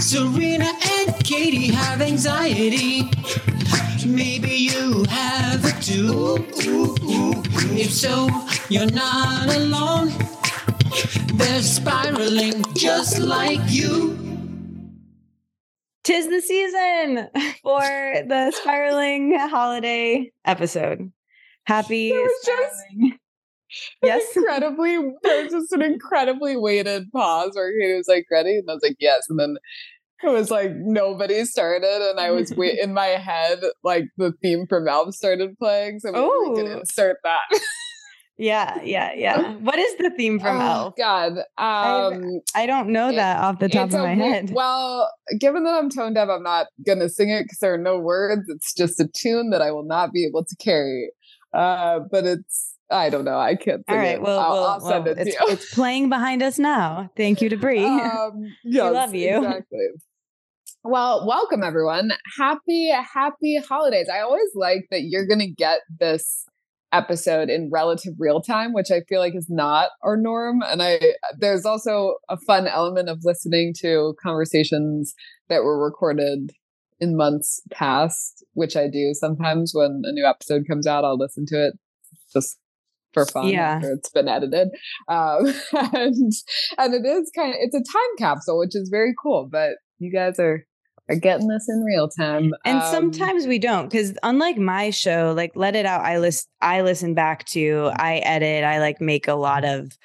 Serena and Katie have anxiety. Maybe you have it too. If so, you're not alone. They're spiraling just like you. 'Tis the season for the spiraling holiday episode. Happy spiraling. Yes. There was just an incredibly weighted pause where he was like, ready? And I was like, yes. And then it was like nobody started, and I was in my head, like the theme from Elf started playing. So we can insert that. Yeah. What is the theme from Elf? God. I don't know that off the top of my head. Well, given that I'm tone deaf, I'm not going to sing it because there are no words. It's just a tune that I will not be able to carry. But I don't know. I can't sing it. Well, I'll send it to you. It's playing behind us now. Thank you to Bree. Yes, we love you. Exactly. Well, welcome everyone. Happy holidays. I always like that you're going to get this episode in relative real time, which I feel like is not our norm. And there's also a fun element of listening to conversations that were recorded in months past, which I do sometimes when a new episode comes out. I'll listen to it just for fun after it's been edited. And it is it's a time capsule, which is very cool. But you guys are getting this in real time. And sometimes we don't, because unlike my show, like Let It Out, I listen back to, I edit, I like make a lot of,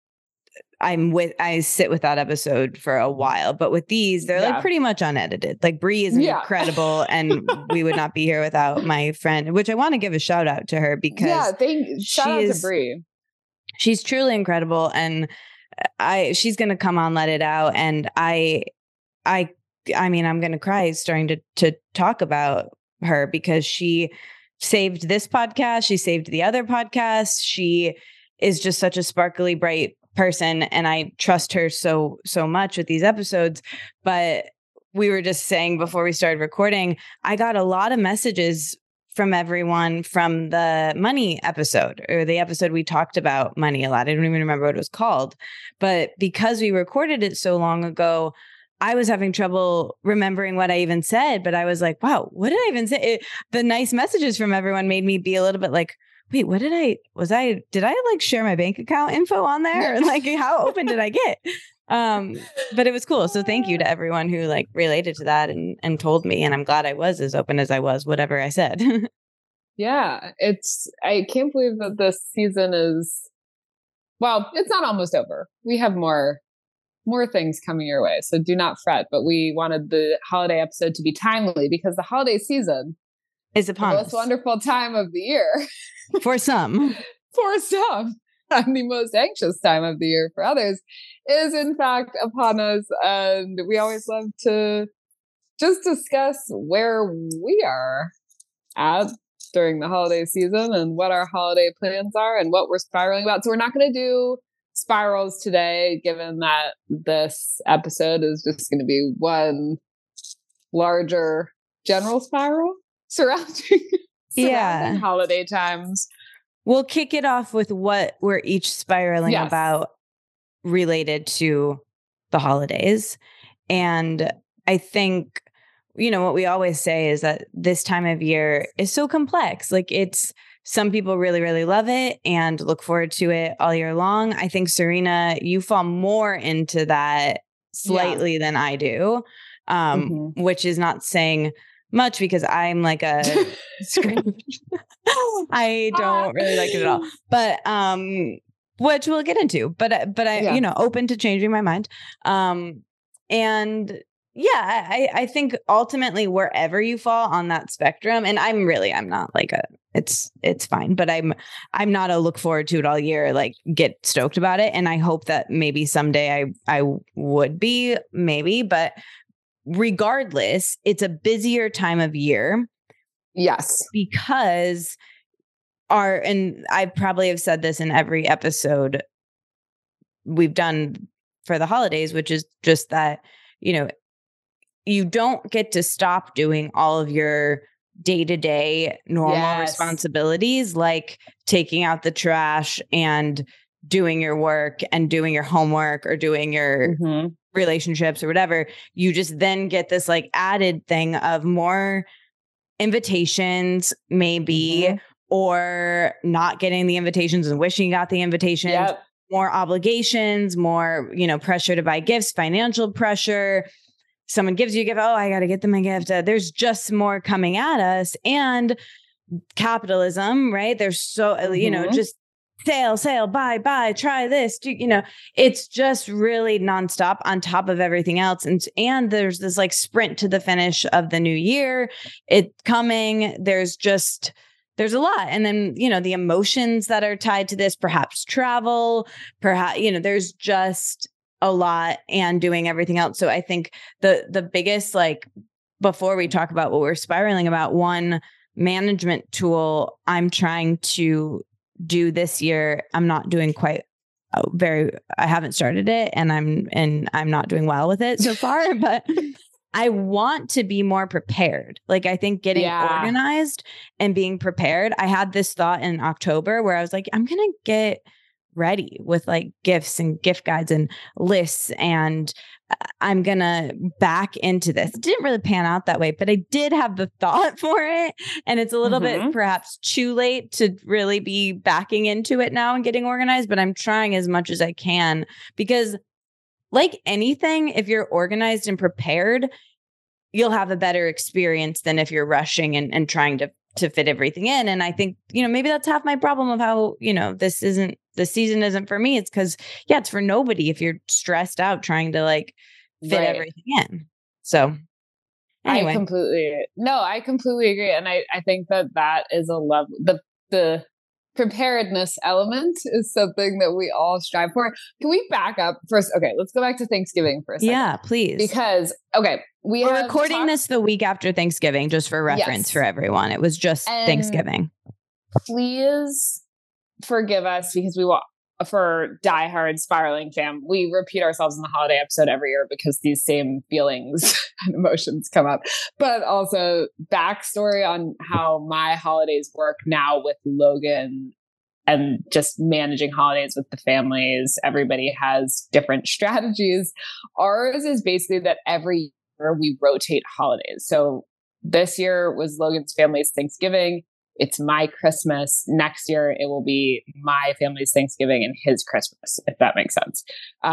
I sit with that episode for a while. But with these, they're like pretty much unedited. Like Bree is incredible, and we would not be here without my friend, which I want to give a shout out to her because shout out to Bree. She's truly incredible, and she's going to come on Let It Out, and I mean, I'm going to cry starting to talk about her because she saved this podcast. She saved the other podcast. She is just such a sparkly, bright person, and I trust her so much with these episodes. But we were just saying before we started recording, I got a lot of messages from everyone from the money episode, or the episode we talked about money a lot. I don't even remember what it was called. But because we recorded it so long ago, I was having trouble remembering what I even said, but I was like, wow, what did I even say? The nice messages from everyone made me be a little bit like, wait, what did I like share my bank account info on there? Like, how open did I get? But it was cool. So thank you to everyone who like related to that and told me. And I'm glad I was as open as I was, whatever I said. Yeah, I can't believe that this season it's not almost over. We have more things coming your way. So do not fret. But we wanted the holiday episode to be timely because the holiday season is upon us. The most wonderful time of the year. For some. And the most anxious time of the year for others is in fact upon us. And we always love to just discuss where we are at during the holiday season and what our holiday plans are and what we're spiraling about. So we're not going to do spirals today, given that this episode is just going to be one larger general spiral surrounding holiday times. We'll kick it off with what we're each spiraling about related to the holidays. And I think, what we always say is that this time of year is so complex. Like some people really, really love it and look forward to it all year long. I think, Serena, you fall more into that slightly than I do, which is not saying much because I'm like a Scrooge. I don't really like it at all. But which we'll get into. But I open to changing my mind. And I think ultimately wherever you fall on that spectrum, and I'm not like it's fine, but I'm not a look forward to it all year, like get stoked about it. And I hope that maybe someday I would be, maybe, but regardless, it's a busier time of year. Yes. Because and I probably have said this in every episode we've done for the holidays, which is just that, you don't get to stop doing all of your day-to-day normal responsibilities, like taking out the trash and doing your work and doing your homework or doing your relationships or whatever, you just then get this like added thing of more invitations, maybe, or not getting the invitations and wishing you got the invitations, more obligations, more, pressure to buy gifts, financial pressure. Someone gives you a gift. Oh, I got to get them a gift. There's just more coming at us. And capitalism, right? There's so, just sale, buy, try this, it's just really nonstop on top of everything else. And there's this like sprint to the finish of the new year. It's coming. There's a lot. And then, the emotions that are tied to this, perhaps travel, there's just a lot and doing everything else. So I think the biggest, like, before we talk about what we're spiraling about, one management tool I'm trying to do this year, I'm not doing quite I haven't started it and I'm not doing well with it so far, but I want to be more prepared. Like, I think getting organized and being prepared. I had this thought in October where I was like, I'm going to get ready with like gifts and gift guides and lists, and I'm going to back into this. It didn't really pan out that way, but I did have the thought for it. And it's a little bit perhaps too late to really be backing into it now and getting organized, but I'm trying as much as I can, because like anything, if you're organized and prepared, you'll have a better experience than if you're rushing and trying to fit everything in. And I think, maybe that's half my problem of how, the season isn't for me. It's because, it's for nobody if you're stressed out trying to like fit everything in. So anyway. I completely agree. And I think that is a love. The preparedness element is something that we all strive for. Can we back up first? Okay, let's go back to Thanksgiving for a second. Yeah, please. Because, we're recording this the week after Thanksgiving, just for reference for everyone. It was just Thanksgiving. Please forgive us because for diehard spiraling fam, we repeat ourselves in the holiday episode every year because these same feelings and emotions come up. But also backstory on how my holidays work now with Logan and just managing holidays with the families. Everybody has different strategies. Ours is basically that every year we rotate holidays. So this year was Logan's family's Thanksgiving. It's my Christmas. Next year, it will be my family's Thanksgiving and his Christmas, if that makes sense.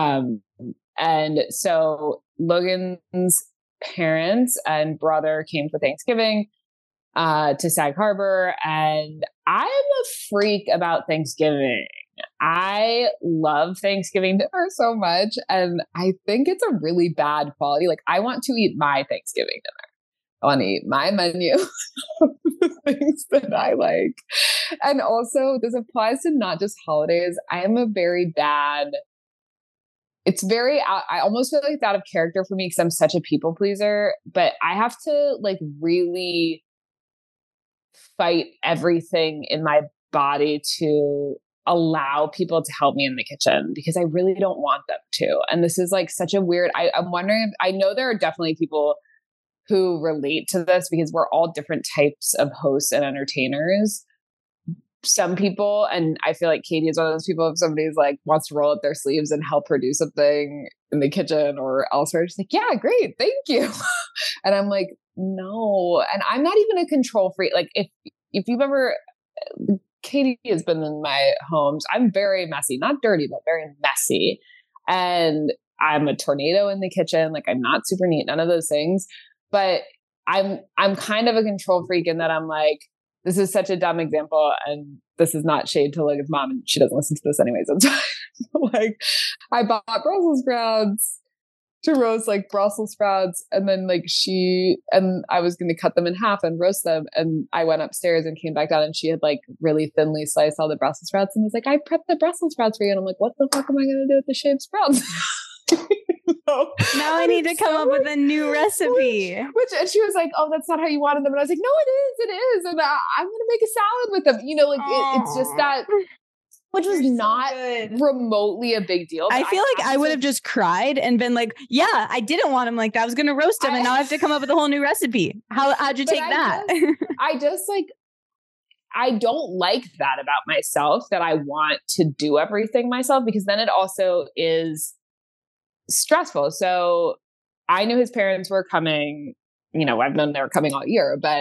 And so Logan's parents and brother came for Thanksgiving to Sag Harbor. And I'm a freak about Thanksgiving. I love Thanksgiving dinner so much. And I think it's a really bad quality. Like, I want to eat my Thanksgiving dinner. I want to eat my menu of the things that I like. And also, this applies to not just holidays. I am I almost feel like it's out of character for me because I'm such a people pleaser, but I have to like really fight everything in my body to allow people to help me in the kitchen because I really don't want them to. And this is like such a weird, I'm wondering, I know there are definitely people who relate to this because we're all different types of hosts and entertainers. Some people, and I feel like Katie is one of those people, if somebody's like wants to roll up their sleeves and help her do something in the kitchen or elsewhere, just like, yeah, great, thank you. And I'm like, no. And I'm not even a control freak. Like if you've ever, Katie has been in my homes, I'm very messy, not dirty, but very messy. And I'm a tornado in the kitchen. Like I'm not super neat, none of those things. But I'm kind of a control freak in that I'm like, this is such a dumb example, and this is not shade to Logan's mom, and she doesn't listen to this anyways. It's fine. Like, I bought Brussels sprouts to roast like Brussels sprouts, and then I was going to cut them in half and roast them, and I went upstairs and came back down, and she had like really thinly sliced all the Brussels sprouts, and was like, I prepped the Brussels sprouts for you, and I'm like, what the fuck am I going to do with the shaved sprouts? Now I need to come up with a new recipe. And she was like, oh, that's not how you wanted them. And I was like, no, it is. And I'm going to make a salad with them. It's just that, which was not remotely a big deal. I feel like I would have just cried and been like, yeah, I didn't want them like that. I was going to roast them and now I have to come up with a whole new recipe. How'd you take that? I just like, I don't like that about myself, that I want to do everything myself, because then it also is stressful. So I knew his parents were coming, I've known they were coming all year, but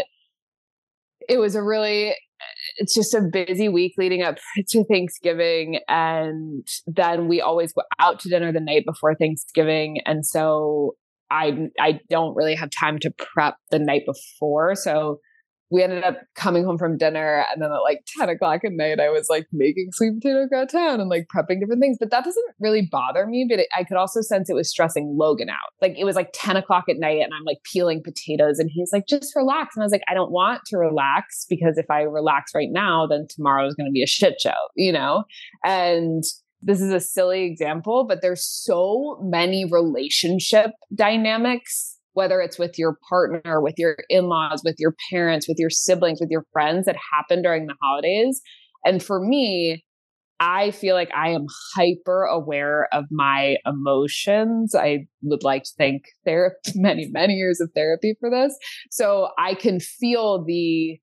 it's just a busy week leading up to Thanksgiving. And then we always go out to dinner the night before Thanksgiving. And so I don't really have time to prep the night before. So we ended up coming home from dinner, and then at like 10 o'clock at night, I was like making sweet potato gratin and like prepping different things. But that doesn't really bother me. But I could also sense it was stressing Logan out. Like it was like 10 o'clock at night and I'm like peeling potatoes and he's like, just relax. And I was like, I don't want to relax, because if I relax right now, then tomorrow is going to be a shit show, And this is a silly example, but there's so many relationship dynamics, whether it's with your partner, with your in-laws, with your parents, with your siblings, with your friends, that happen during the holidays. And for me, I feel like I am hyper aware of my emotions. I would like to thank many, many years of therapy for this. So I can feel the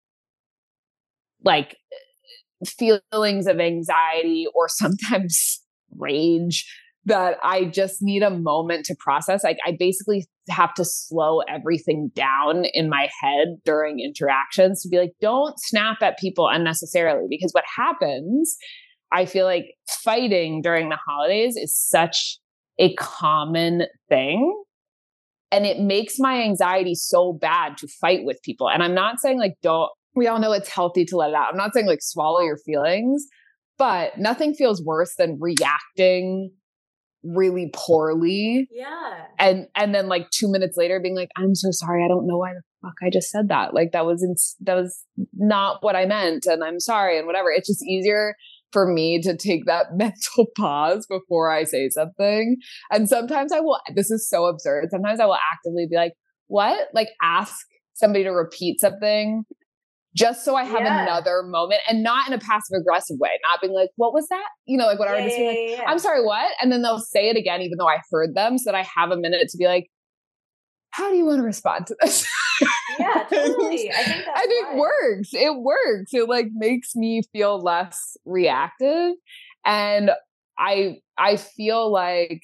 like feelings of anxiety or sometimes rage that I just need a moment to process. Like I basically have to slow everything down in my head during interactions to be like, don't snap at people unnecessarily. Because what happens, I feel like fighting during the holidays is such a common thing. And it makes my anxiety so bad to fight with people. And I'm not saying like, we all know it's healthy to let it out. I'm not saying like swallow your feelings, but nothing feels worse than reacting really poorly. Yeah. And then like 2 minutes later being like, I'm so sorry. I don't know why the fuck I just said that. Like that was not what I meant. And I'm sorry and whatever. It's just easier for me to take that mental pause before I say something. And sometimes this is so absurd. Sometimes I will actively be like, what? Like ask somebody to repeat something just so I have another moment, and not in a passive aggressive way, not being like, what was that? Like whatever. Just being like, I'm sorry, what? And then they'll say it again, even though I heard them, so that I have a minute to be like, how do you want to respond to this? Yeah, totally. I think it works. It works. It like makes me feel less reactive. And I feel like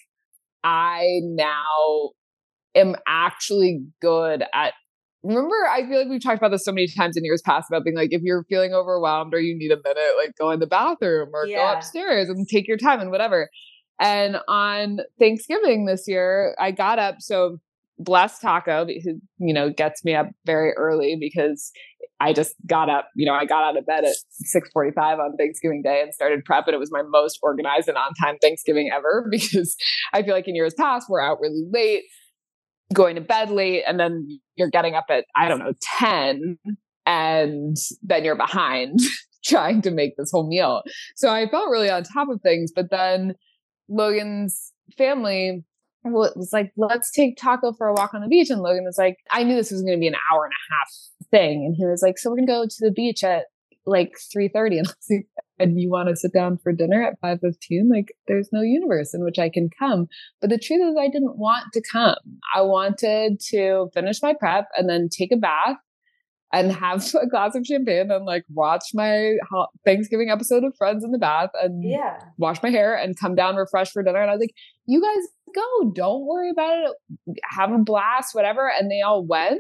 I now am actually good at, remember, I feel like we've talked about this so many times in years past about being like, if you're feeling overwhelmed or you need a minute, like go in the bathroom or go upstairs and take your time and whatever. And on Thanksgiving this year, I got up. So bless Taco, who, gets me up very early, because I just got up, I got out of bed at 6:45 on Thanksgiving Day and started prep. And it was my most organized and on time Thanksgiving ever, because I feel like in years past, we're out really late, going to bed late, and then you're getting up at, 10, and then you're behind trying to make this whole meal. So I felt really on top of things. But then Logan's family was like, let's take Taco for a walk on the beach. And Logan was like, I knew this was going to be an hour and a half thing. And he was like, so we're going to go to the beach at like 3:30. And you want to sit down for dinner at 5:15? Like there's no universe in which I can come. But the truth is I didn't want to come. I wanted to finish my prep and then take a bath and have a glass of champagne and like watch my Thanksgiving episode of Friends in the bath and wash my hair and come down refreshed for dinner. And I was like, you guys go, don't worry about it. Have a blast, whatever. And they all went.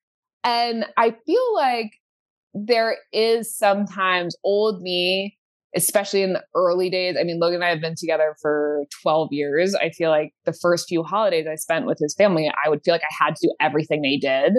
And I feel like there is sometimes old me, especially in the early days. I mean, Logan and I have been together for 12 years. I feel like the first few holidays I spent with his family, I would feel like I had to do everything they did.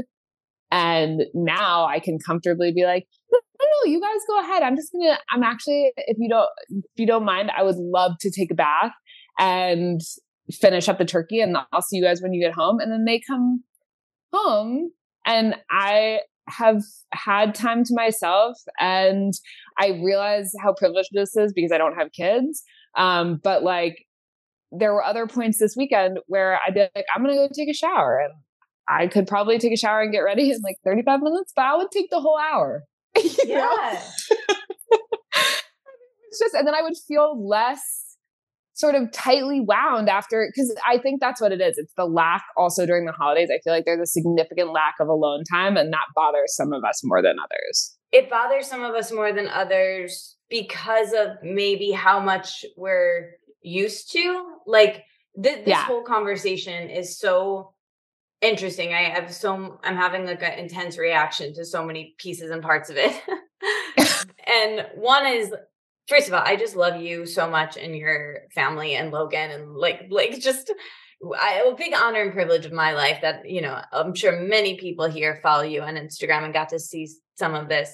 And now I can comfortably be like, no, you guys go ahead. I'm actually, if you don't mind, I would love to take a bath and finish up the turkey, and I'll see you guys when you get home. And then they come home and I have had time to myself, and I realize how privileged this is because I don't have kids. But like there were other points this weekend where I'd be like, I'm going to go take a shower, and I could probably take a shower and get ready in like 35 minutes, but I would take the whole hour. Yeah. It's just, and then I would feel less sort of tightly wound after, because I think that's what it is. It's the lack also during the holidays. I feel like there's a significant lack of alone time, and that bothers some of us more than others. it bothers some of us more than others because of maybe how much we're used to. Like this whole conversation is so interesting. I'm having like an intense reaction to so many pieces and parts of it. And one is, first of all, I just love you so much and your family and Logan, and like just a big honor and privilege of my life that, you know, I'm sure many people here follow you on Instagram and got to see some of this.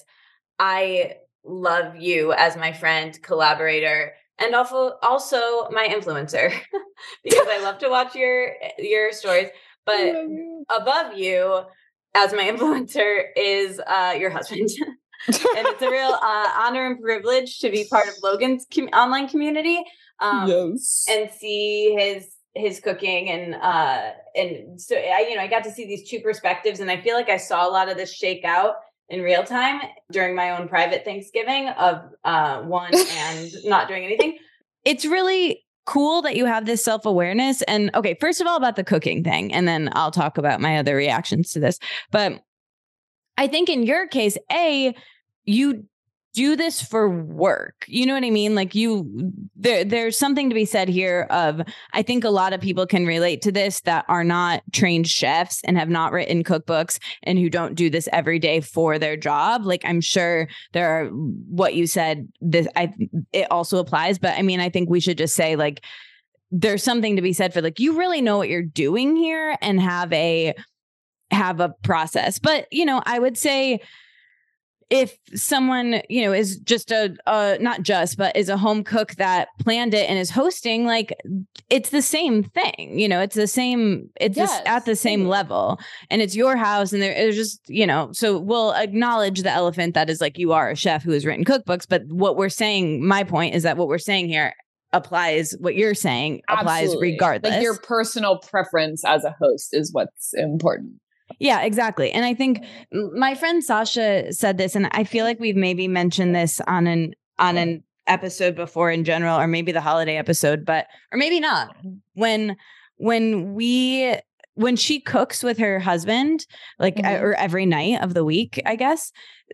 I love you as my friend, collaborator, and also my influencer because I love to watch your stories. But above you as my influencer is your husband. And it's a real honor and privilege to be part of Logan's online community. And see his cooking and so I got to see these two perspectives, and I feel like I saw a lot of this shake out in real time during my own private Thanksgiving of one and not doing anything. It's really cool that you have this self-awareness. And okay, first of all, about the cooking thing, and then I'll talk about my other reactions to this. But I think in your case, you do this for work. You know what I mean? Like there's something to be said here of, I think a lot of people can relate to this that are not trained chefs and have not written cookbooks and who don't do this every day for their job. Like, I'm sure there are, what you said, it also applies. But I mean, I think we should just say, like, there's something to be said for, like, you really know what you're doing here and have a process. But, you know, I would say, if someone, you know, is just but is a home cook that planned it and is hosting, like, it's the same thing, you know, it's the same, at the same level, and it's your house, and there's just, you know, so we'll acknowledge the elephant that is, like, you are a chef who has written cookbooks, but what we're saying, my point is that what we're saying here applies, what you're saying applies. Absolutely. Regardless. Like, your personal preference as a host is what's important. Yeah, exactly. And I think my friend Sasha said this, and I feel like we've maybe mentioned this on an episode before in general, or maybe the holiday episode, or maybe not. When she cooks with her husband, like, or every night of the week, I guess,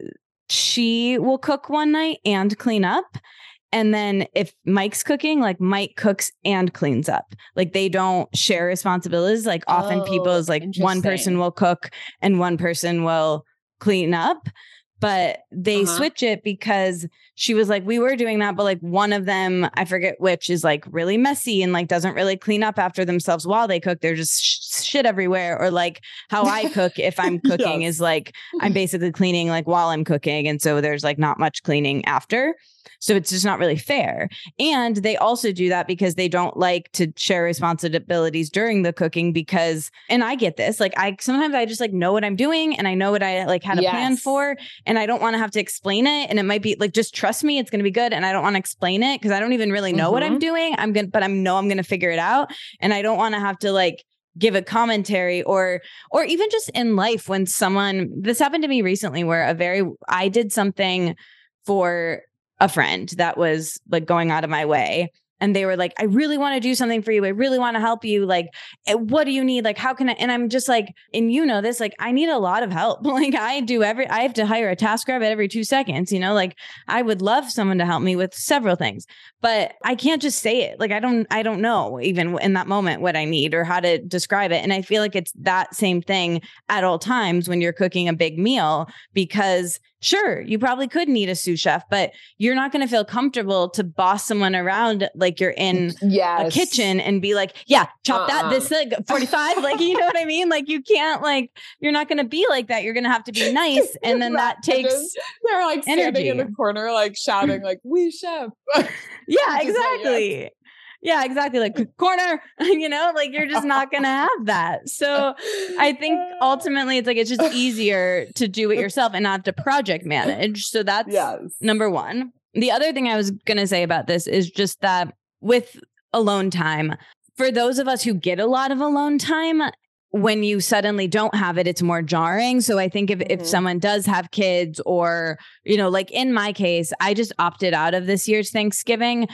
she will cook one night and clean up. And then if Mike's cooking, like, Mike cooks and cleans up. Like, they don't share responsibilities. Like, often people is like, one person will cook and one person will clean up. But they switch it because she was like, we were doing that, but, like, one of them, I forget which, is, like, really messy and, like, doesn't really clean up after themselves while they cook. They're just shit everywhere. Or, like, how I cook if I'm cooking is, like, I'm basically cleaning, like, while I'm cooking. And so there's, like, not much cleaning after. So it's just not really fair. And they also do that because they don't like to share responsibilities during the cooking because, and I get this, like, sometimes I just, like, know what I'm doing and I know what I, like, had a plan for, and I don't want to have to explain it. And it might be like, just trust me, it's going to be good. And I don't want to explain it because I don't even really know what I'm doing. But I know I'm going to figure it out. And I don't want to have to, like, give a commentary or even just in life when this happened to me recently where I did something for a friend that was, like, going out of my way. And they were like, I really want to do something for you. I really want to help you. Like, what do you need? Like, how can I? And I'm just like, and you know this, like, I need a lot of help. Like, I have to hire a TaskRabbit every 2 seconds, you know, like, I would love someone to help me with several things, but I can't just say it. Like, I don't know even in that moment what I need or how to describe it. And I feel like it's that same thing at all times when you're cooking a big meal, because sure, you probably could need a sous chef, but you're not going to feel comfortable to boss someone around like you're in a kitchen and be like, yeah, chop that, this, like, 45, like, you know what I mean? Like, you can't, like, you're not going to be like that. You're going to have to be nice. And then that takes they're, like, standing in the corner, like, shouting, like, we chef. Yeah, exactly. Yeah, exactly. Like, corner, you know, like, you're just not going to have that. So I think ultimately it's like, it's just easier to do it yourself and not to project manage. So that's number one. The other thing I was going to say about this is just that with alone time, for those of us who get a lot of alone time, when you suddenly don't have it, it's more jarring. So I think if someone does have kids or, you know, like in my case, I just opted out of this year's Thanksgiving.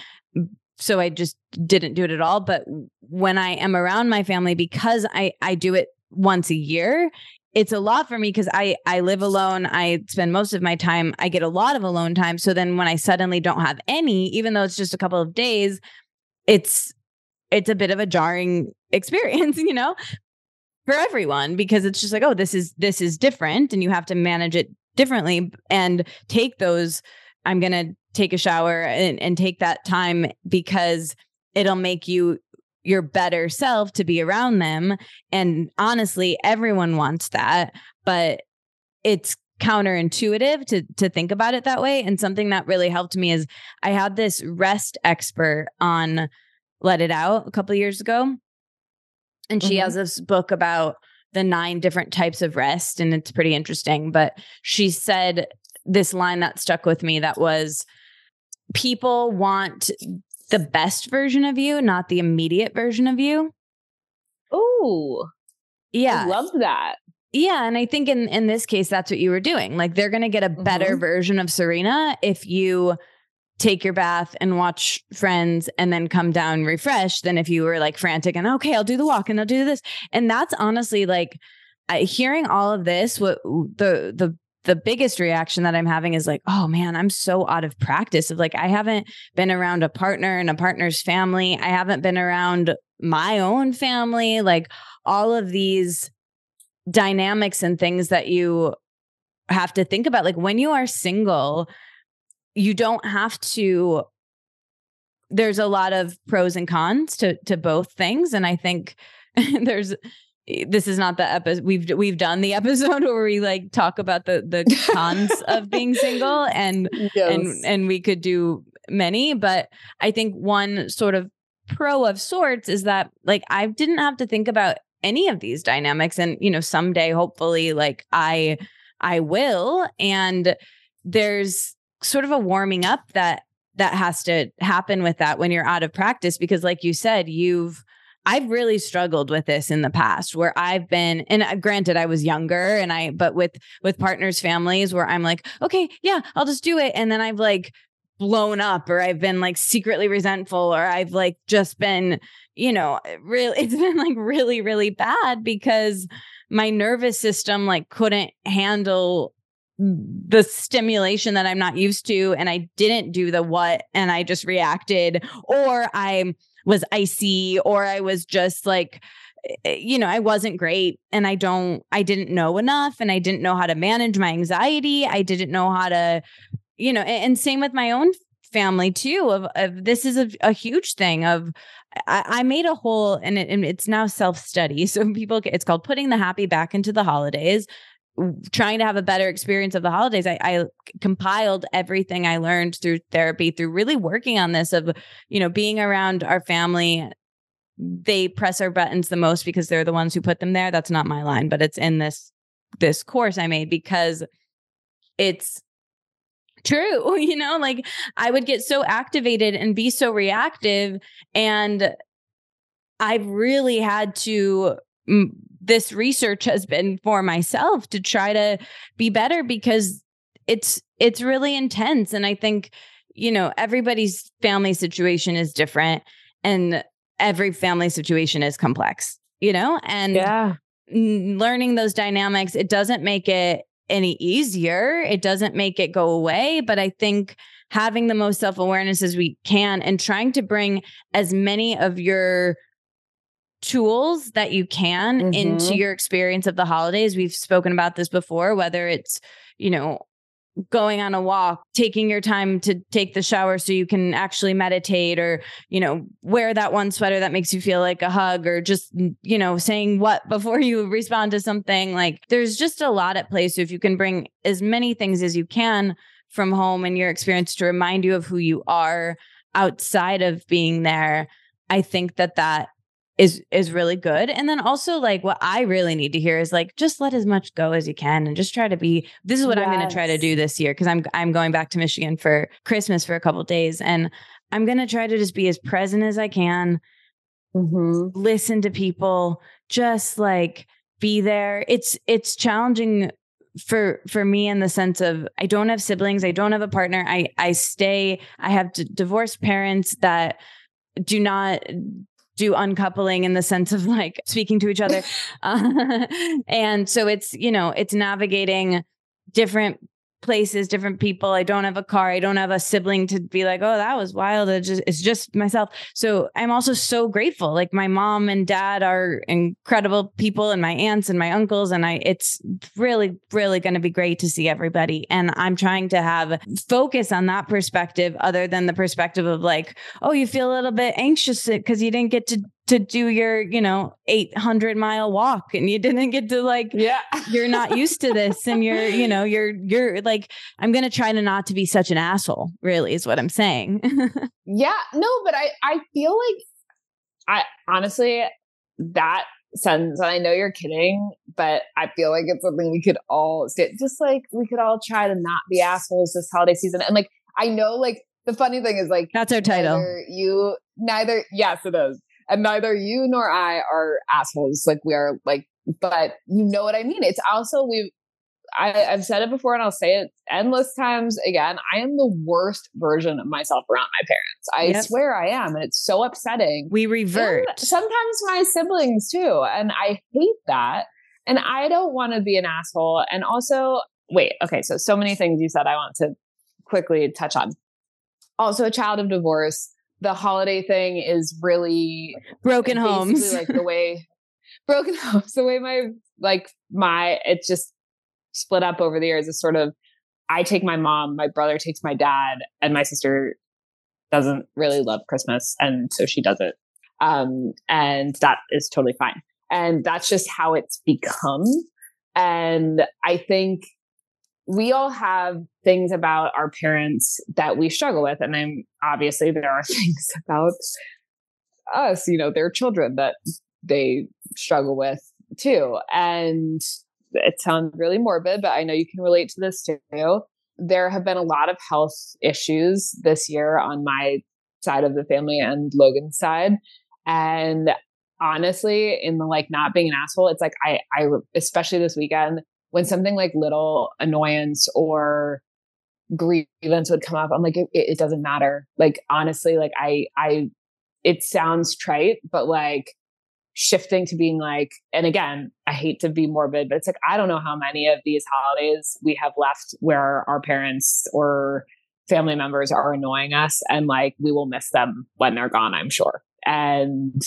So I just didn't do it at all. But when I am around my family, because I do it once a year, it's a lot for me because I live alone. I spend most of my time, I get a lot of alone time. So then when I suddenly don't have any, even though it's just a couple of days, it's a bit of a jarring experience, you know, for everyone, because it's just like, oh, this is different, and you have to manage it differently and take those. I'm going to take a shower and take that time because it'll make you your better self to be around them. And honestly, everyone wants that, but it's counterintuitive to think about it that way. And something that really helped me is I had this rest expert on Let It Out a couple of years ago. And she has this book about the 9 different types of rest. And it's pretty interesting. But she said this line that stuck with me that was, people want the best version of you, not the immediate version of you. Oh, yeah. I love that. Yeah. And I think in this case, that's what you were doing. Like, they're going to get a better version of Serena if you take your bath and watch Friends and then come down refreshed than if you were like frantic and okay, I'll do the walk and I'll do this. And that's honestly like hearing all of this, what the biggest reaction that I'm having is like, oh man, I'm so out of practice of like, I haven't been around a partner and a partner's family. I haven't been around my own family, like all of these dynamics and things that you have to think about. Like when you are single, you don't have to, there's a lot of pros and cons to both things. And I think this is not the episode we've done the episode where we like talk about the cons of being single and we could do many, but I think one sort of pro of sorts is that like I didn't have to think about any of these dynamics, and you know, someday hopefully like I will, and there's sort of a warming up that has to happen with that when you're out of practice, because like you said, I've really struggled with this in the past where I've been, and granted I was younger but with partners' families where I'm like, okay, yeah, I'll just do it. And then I've like blown up, or I've been like secretly resentful, or I've like just been, you know, it's been like really, really bad because my nervous system like couldn't handle the stimulation that I'm not used to. And I didn't do the what, and I just reacted, or I was icy, or I was just like, you know, I wasn't great, and I didn't know enough, and I didn't know how to manage my anxiety. I didn't know how to, you know, and same with my own family too, of this is a huge thing of, I made a whole, and it's now self-study. So it's called Putting the Happy Back into the Holidays, trying to have a better experience of the holidays. I compiled everything I learned through therapy, through really working on this of, you know, being around our family. They press our buttons the most because they're the ones who put them there. That's not my line, but it's in this course I made because it's true. You know, like I would get so activated and be so reactive, and I've really had to this research has been for myself to try to be better, because it's really intense. And I think, you know, everybody's family situation is different, and every family situation is complex, you know, and learning those dynamics, it doesn't make it any easier. It doesn't make it go away. But I think having the most self-awareness as we can, and trying to bring as many of your tools that you can into your experience of the holidays. We've spoken about this before, whether it's, you know, going on a walk, taking your time to take the shower so you can actually meditate, or, you know, wear that one sweater that makes you feel like a hug, or just, you know, saying what before you respond to something. Like there's just a lot at play. So if you can bring as many things as you can from home and your experience to remind you of who you are outside of being there, I think that is really good. And then also like what I really need to hear is like, just let as much go as you can, and just try to be, this is what I'm going to try to do this year. Cause I'm going back to Michigan for Christmas for a couple of days, and I'm going to try to just be as present as I can, listen to people, just like be there. It's challenging for me in the sense of, I don't have siblings. I don't have a partner. I have divorced parents that do not do uncoupling in the sense of like speaking to each other. And so it's, it's navigating different places, different people. I don't have a car. I don't have a sibling to be like, oh, that was wild. It's just myself. So I'm also so grateful. Like my mom and dad are incredible people, and my aunts and my uncles. And it's really, really going to be great to see everybody. And I'm trying to have focus on that perspective other than the perspective of like, oh, you feel a little bit anxious because you didn't get to do your, 800-mile walk, and you didn't get to like, you're not used to this. And you're like, I'm going to try to not to be such an asshole, really is what I'm saying. Yeah, no, but I feel like honestly, that sentence, and I know you're kidding, but I feel like it's something we could all say, just like we could all try to not be assholes this holiday season. And like, I know like the funny thing is like, that's our title. Yes, it is. And neither you nor I are assholes. Like we are like, but you know what I mean? It's also, I've said it before and I'll say it endless times again. I am the worst version of myself around my parents. I swear I am. And it's so upsetting. We revert. And sometimes my siblings too. And I hate that. And I don't want to be an asshole. And also, okay. So many things you said I want to quickly touch on. Also a child of divorce. The holiday thing is really broken homes. Like the way broken homes, the way it's just split up over the years is sort of, I take my mom, my brother takes my dad, and my sister doesn't really love Christmas. And so she doesn't. And that is totally fine. And that's just how it's become. And I think we all have things about our parents that we struggle with. And obviously there are things about us, their children that they struggle with too. And it sounds really morbid, but I know you can relate to this too. There have been a lot of health issues this year on my side of the family and Logan's side. And honestly, in the like not being an asshole, it's like I especially this weekend, when something like little annoyance or grievance would come up, I'm like, it doesn't matter. Like, honestly, like it sounds trite, but like shifting to being like, and again, I hate to be morbid, but it's like, I don't know how many of these holidays we have left where our parents or family members are annoying us, and like, we will miss them when they're gone, I'm sure. And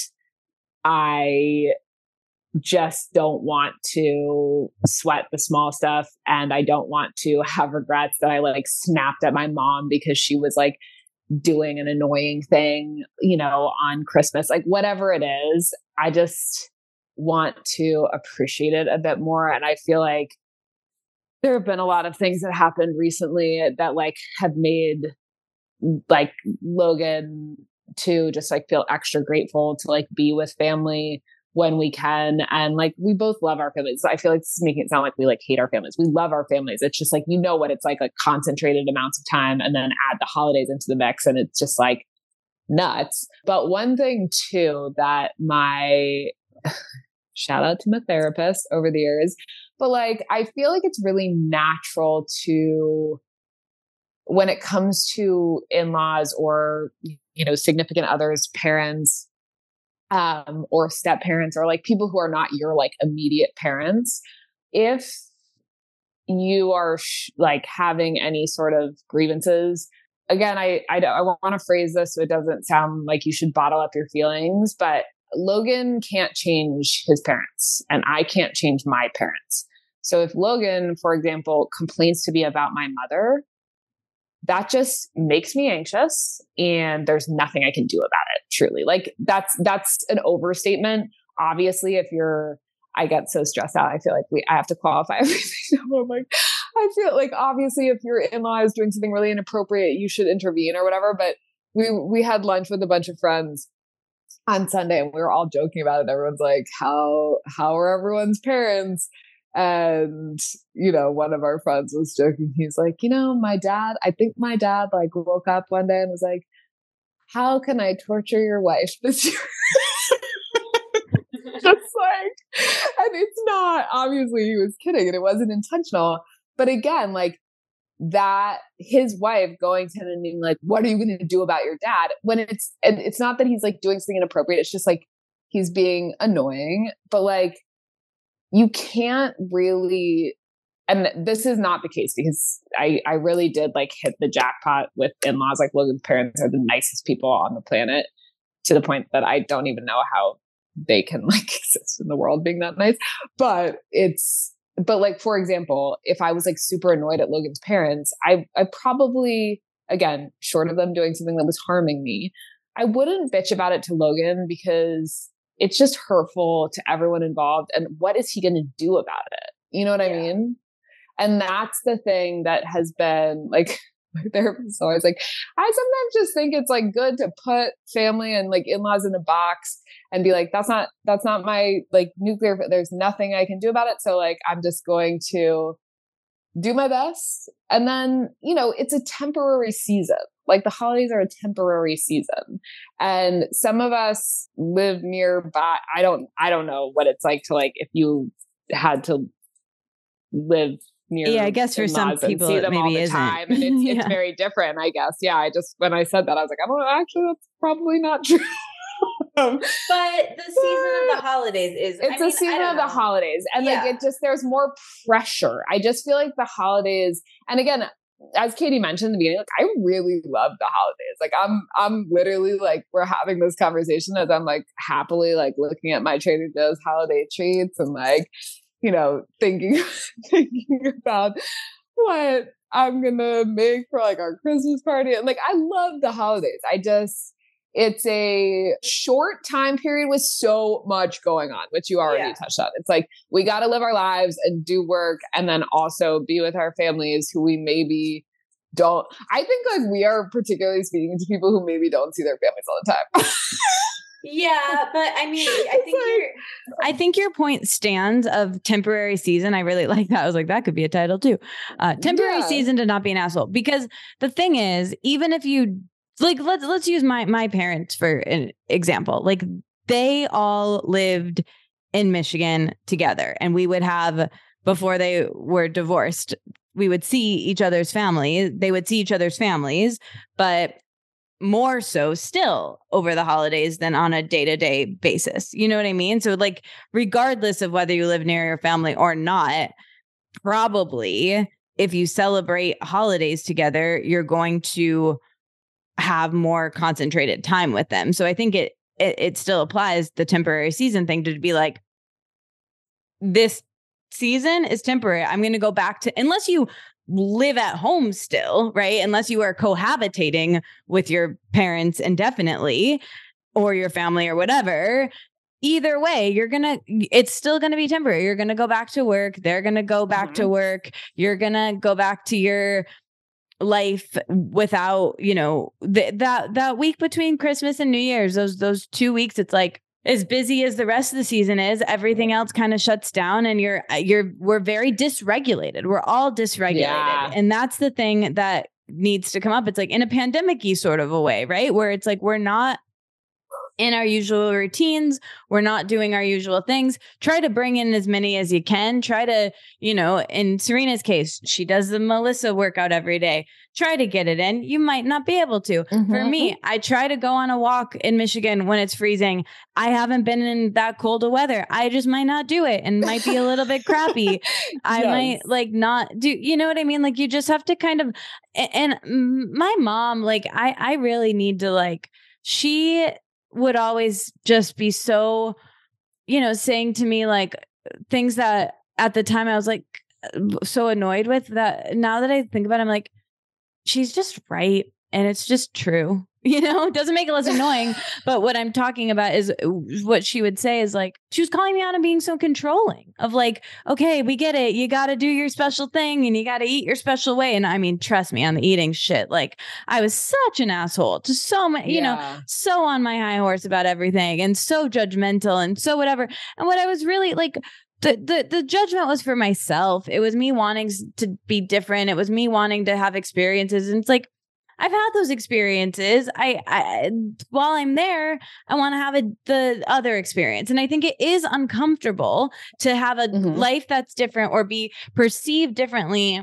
I just don't want to sweat the small stuff. And I don't want to have regrets that I like snapped at my mom because she was like doing an annoying thing, on Christmas, like whatever it is. I just want to appreciate it a bit more. And I feel like there have been a lot of things that happened recently that like have made like Logan to just like feel extra grateful to like be with family when we can. And like, we both love our families. I feel like this is making it sound like we like hate our families. We love our families. It's just like, what it's like concentrated amounts of time, and then add the holidays into the mix. And it's just like nuts. But one thing too, that my shout out to my therapist over the years, but like, I feel like it's really natural to, when it comes to in-laws or, significant others, parents, or step parents, or like people who are not your like immediate parents, if you are like having any sort of grievances, again, I want to phrase this so it doesn't sound like you should bottle up your feelings, but Logan can't change his parents and I can't change my parents. So if Logan, for example, complains to me about my mother, that just makes me anxious, and there's nothing I can do about it. Truly. Like that's an overstatement. Obviously, I get so stressed out. I feel like I have to qualify everything. I'm like, I feel like obviously if your in-law is doing something really inappropriate, you should intervene or whatever. But we had lunch with a bunch of friends on Sunday, and we were all joking about it. Everyone's like, how are everyone's parents? And, one of our friends was joking. He's like, I think my dad like woke up one day and was like, how can I torture your wife this year? Just like, and it's not, obviously he was kidding and it wasn't intentional. But again, like that his wife going to him and being like, what are you going to do about your dad? When it's not that he's like doing something inappropriate. It's just like, he's being annoying, but like, you can't really, and this is not the case because I really did like hit the jackpot with in-laws. Like Logan's parents are the nicest people on the planet, to the point that I don't even know how they can like exist in the world being that nice. But like, for example, if I was like super annoyed at Logan's parents, I probably, again, short of them doing something that was harming me, I wouldn't bitch about it to Logan because it's just hurtful to everyone involved. And what is he going to do about it? You know what I mean? And that's the thing that has been like, my therapist is always like, I sometimes just think it's like good to put family and like in-laws in a box and be like, that's not my like nuclear, there's nothing I can do about it. So like, I'm just going to do my best. And then, you know, it's a temporary season. Like the holidays are a temporary season. And some of us live nearby. I don't know what it's like to like, if you had to live near, I guess for some people see it them all maybe the isn't. time. And it's very different, I guess. Yeah. I just, when I said that, I was like, I don't know, actually, that's probably not true. But the season of the holidays is, it's a season of the holidays. And like, it just, there's more pressure. I just feel like the holidays, and again, as Katie mentioned in the beginning, like I really love the holidays. Like I'm literally like, we're having this conversation as I'm like happily like looking at my Trader Joe's holiday treats and like, you know, thinking about what I'm gonna make for like our Christmas party. And like, I love the holidays. It's a short time period with so much going on, which you already touched on. It's like, we got to live our lives and do work and then also be with our families who we maybe don't. I think like we are particularly speaking to people who maybe don't see their families all the time. Yeah, but I mean, I think your point stands of temporary season. I really like that. I was like, that could be a title too. Temporary season to not be an asshole. Because the thing is, even if you like, let's use my parents for an example. Like they all lived in Michigan together, and we would have, before they were divorced, we would see each other's family. They would see each other's families, but more so still over the holidays than on a day-to-day basis. You know what I mean? So like, regardless of whether you live near your family or not, probably if you celebrate holidays together, you're going to have more concentrated time with them. So I think it still applies, the temporary season thing, to be like, this season is temporary. I'm going to go back to, unless you live at home still, right? Unless you are cohabitating with your parents indefinitely or your family or whatever. Either way, it's still going to be temporary. You're going to go back to work. They're going to go back to work. You're going to go back to your life without, you know, that week between Christmas and New Year's, those 2 weeks, it's like, as busy as the rest of the season is, everything else kind of shuts down, and we're very dysregulated. We're all dysregulated. Yeah. And that's the thing that needs to come up. It's like in a pandemic-y sort of a way, right? Where it's like, we're not in our usual routines. We're not doing our usual things. Try to bring in as many as you can. Try to, you know, in Serena's case, she does the Melissa workout every day. Try to get it in. You might not be able to. For me, I try to go on a walk in Michigan when it's freezing. I haven't been in that cold of weather. I just might not do it, and might be a little bit crappy. I might like not do, you know what I mean? Like, you just have to kind of, and my mom, like, I really need to, like, she would always just be so, you know, saying to me like things that at the time I was like so annoyed with, that now that I think about it, I'm like, she's just right. And it's just true. You know, it doesn't make it less annoying. But what I'm talking about is what she would say is like, she was calling me out on being so controlling of like, okay, we get it. You got to do your special thing and you got to eat your special way. And I mean, trust me on the eating shit. Like, I was such an asshole to so many, you know, so on my high horse about everything and so judgmental and so whatever. And what I was really like, the judgment was for myself. It was me wanting to be different. It was me wanting to have experiences. And it's like, I've had those experiences. I while I'm there, I want to have the other experience. And I think it is uncomfortable to have a life that's different or be perceived differently.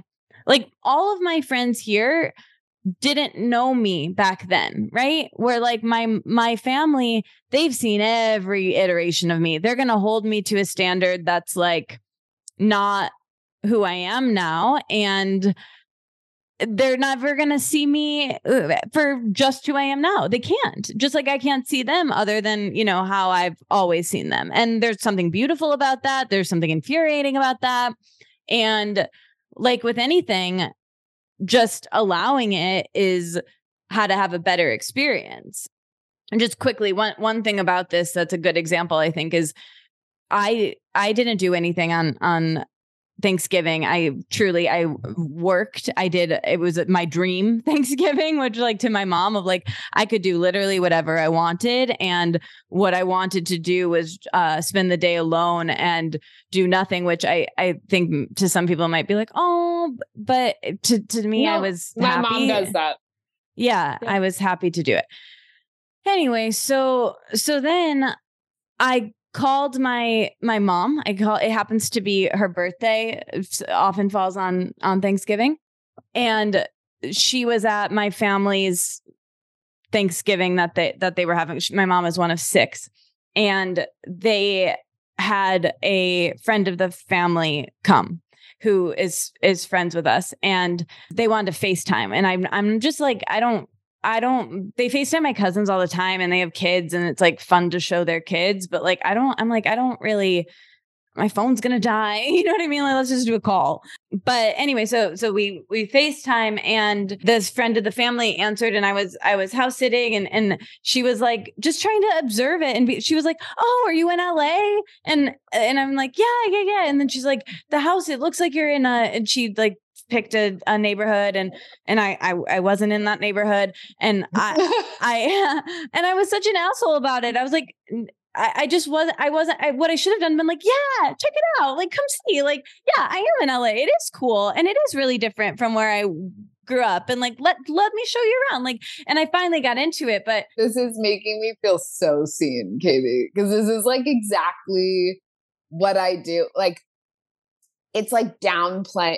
like all of my friends here didn't know me back then, right? Where like my family, they've seen every iteration of me. They're going to hold me to a standard that's like not who I am now. And they're never going to see me for just who I am now. They can't. Just like I can't see them other than, you know, how I've always seen them. And there's something beautiful about that. There's something infuriating about that. And like with anything, just allowing it is how to have a better experience. And just quickly, one thing about this that's a good example, I think, is I didn't do anything on Thanksgiving. I worked. It was my dream Thanksgiving, which like to my mom of like, I could do literally whatever I wanted. And what I wanted to do was spend the day alone and do nothing, which I think to some people might be like, oh, but to me, No, I was my happy. mom does that. Yeah, I was happy to do it. Anyway, so then I called my mom. It happens to be her birthday. It often falls on Thanksgiving. And she was at my family's Thanksgiving that they were having. My mom is one of 6. And they had a friend of the family come who is friends with us, and they wanted to FaceTime. And I'm just like, they FaceTime my cousins all the time, and they have kids, and it's like fun to show their kids. But like, I don't really, my phone's going to die. You know what I mean? Like, let's just do a call. But anyway, so we FaceTime, and this friend of the family answered, and I was house sitting, and she was like, just trying to observe it. And she was like, oh, are you in LA? And I'm like, yeah. And then she's like, the house, it looks like you're in and she like picked a neighborhood, and I wasn't in that neighborhood, and I was such an asshole about it. I was like, what I should have done been like, yeah, check it out, like come see, like, yeah, I am in LA, it is cool, and it is really different from where I grew up, and like let me show you around, like, and I finally got into it. But this is making me feel so seen, Katie, because this is like exactly what I do. Like, it's like downplaying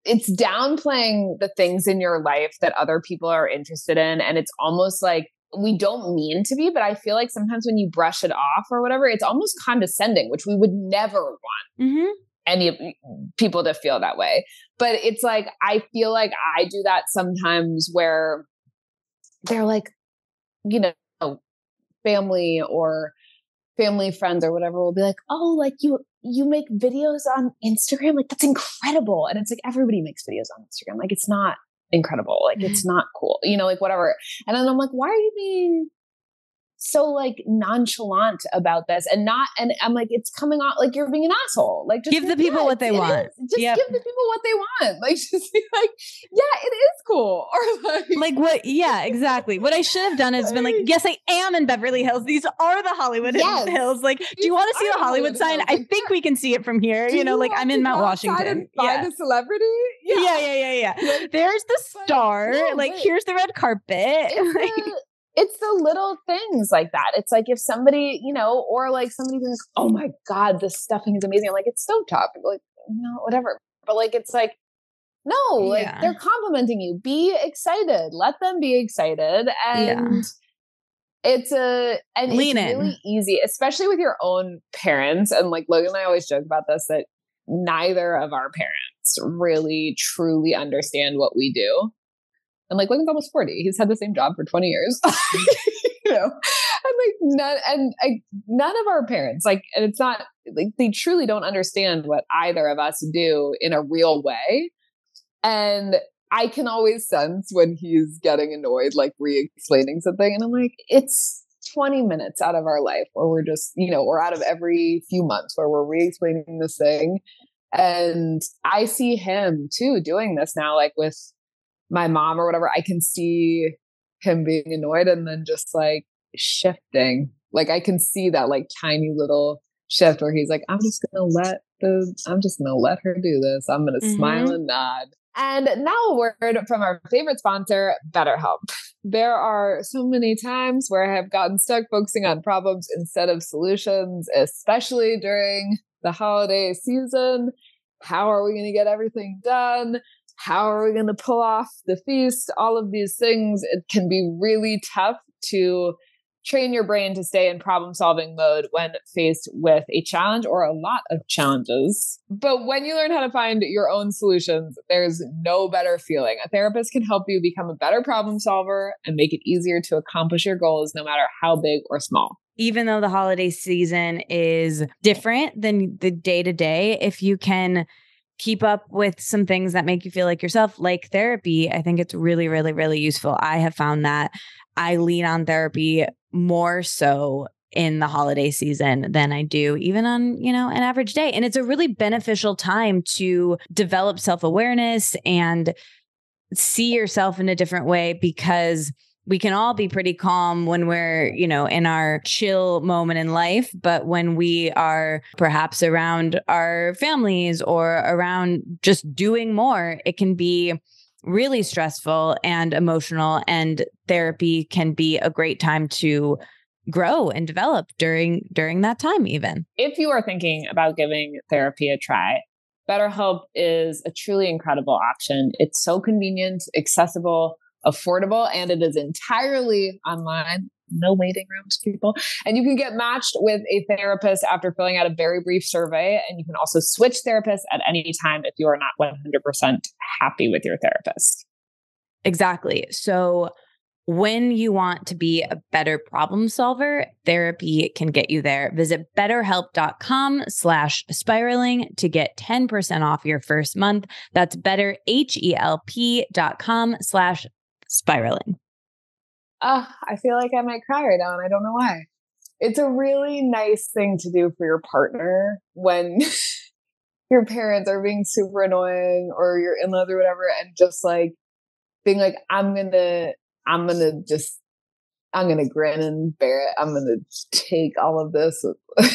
the things in your life that other people are interested in. And it's almost like we don't mean to be, but I feel like sometimes when you brush it off or whatever, it's almost condescending, which we would never want any people to feel that way. But it's like, I feel like I do that sometimes where they're like, you know, family friends or whatever will be like, oh, like you make videos on Instagram? Like, that's incredible. And it's like, everybody makes videos on Instagram. Like, it's not incredible. Like, it's not cool, you know, like whatever. And then I'm like, why are you being so like nonchalant about this? And I'm like, it's coming off like you're being an asshole. Like, just give the people what they want. Just give the people what they want. Like, just be like, yeah, it is cool. Or like what? Yeah, exactly. What I should have done is been like, yes, I am in Beverly Hills. These are the Hollywood Hills. Like, do you want to see the Hollywood sign? Hills. I think we can see it from here. You know, like I'm in Mount Washington. Find a celebrity. Yeah. Like, there's the star. Here's the red carpet. It's the little things like that. It's like if somebody, you know, or like somebody goes, oh my God, this stuffing is amazing. I'm like, it's stovetop. Like, you know, whatever. But like, it's like, no, like they're complimenting you. Be excited. Let them be excited. And it's really easy, especially with your own parents. And like Logan and I always joke about this, that neither of our parents really truly understand what we do. And like Logan's almost 40. He's had the same job for 20 years. You know, and like none of our parents, like, and it's not like they truly don't understand what either of us do in a real way. And I can always sense when he's getting annoyed, like re-explaining something. And I'm like, it's 20 minutes out of our life where we're just, you know, or out of every few months where we're re-explaining this thing. And I see him too doing this now, like with my mom or whatever. I can see him being annoyed and then just like shifting. Like I can see that like tiny little shift where he's like, I'm just gonna let her do this. I'm gonna smile and nod. And now a word from our favorite sponsor, BetterHelp. There are so many times where I have gotten stuck focusing on problems instead of solutions, especially during the holiday season. How are we going to get everything done? how are we going to pull off the feast? All of these things, it can be really tough to train your brain to stay in problem solving mode when faced with a challenge or a lot of challenges. But when you learn how to find your own solutions, there's no better feeling. A therapist can help you become a better problem solver and make it easier to accomplish your goals, no matter how big or small. Even though the holiday season is different than the day to day, if you can keep up with some things that make you feel like yourself, like therapy, I think it's really, really, really useful. I have found that I lean on therapy more so in the holiday season than I do even on, an average day. And it's a really beneficial time to develop self-awareness and see yourself in a different way, because we can all be pretty calm when we're, in our chill moment in life. But when we are perhaps around our families or around just doing more, it can be really stressful and emotional. And therapy can be a great time to grow and develop during that time even. If you are thinking about giving therapy a try, BetterHelp is a truly incredible option. It's so convenient, accessible, affordable, and it is entirely online. No waiting rooms, people. And you can get matched with a therapist after filling out a very brief survey. And you can also switch therapists at any time if you are not 100% happy with your therapist. Exactly. So when you want to be a better problem solver, therapy can get you there. Visit betterhelp.com/spiraling to get 10% off your first month. That's betterhelp.com/spiraling. I feel like I might cry right now, and I don't know why. It's a really nice thing to do for your partner when your parents are being super annoying or your in-laws or whatever, and just like being like, I'm gonna grin and bear it. I'm gonna take all of this,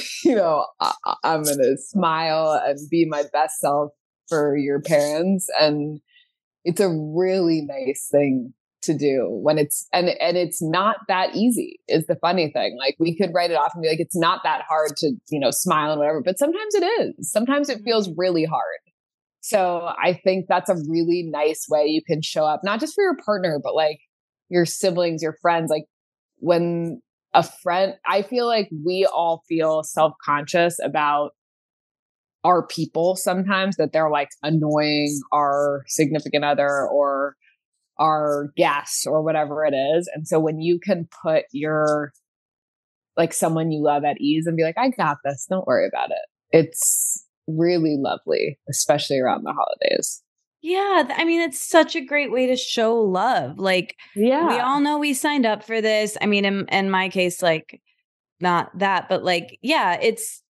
I'm gonna smile and be my best self for your parents. And it's a really nice thing to do when it's not that easy is the funny thing. Like, we could write it off and be like, it's not that hard to, smile and whatever, but sometimes it is. Sometimes it feels really hard. So I think that's a really nice way you can show up, not just for your partner, but like your siblings, your friends. Like, when a friend, I feel like we all feel self-conscious about our people sometimes, that they're like annoying our significant other or our guests or whatever it is. And so when you can put your, like, someone you love at ease and be like, I got this, don't worry about it. It's really lovely, especially around the holidays. Yeah. I mean, it's such a great way to show love. Like, we all know we signed up for this. I mean, in my case, like, not that, but like, yeah,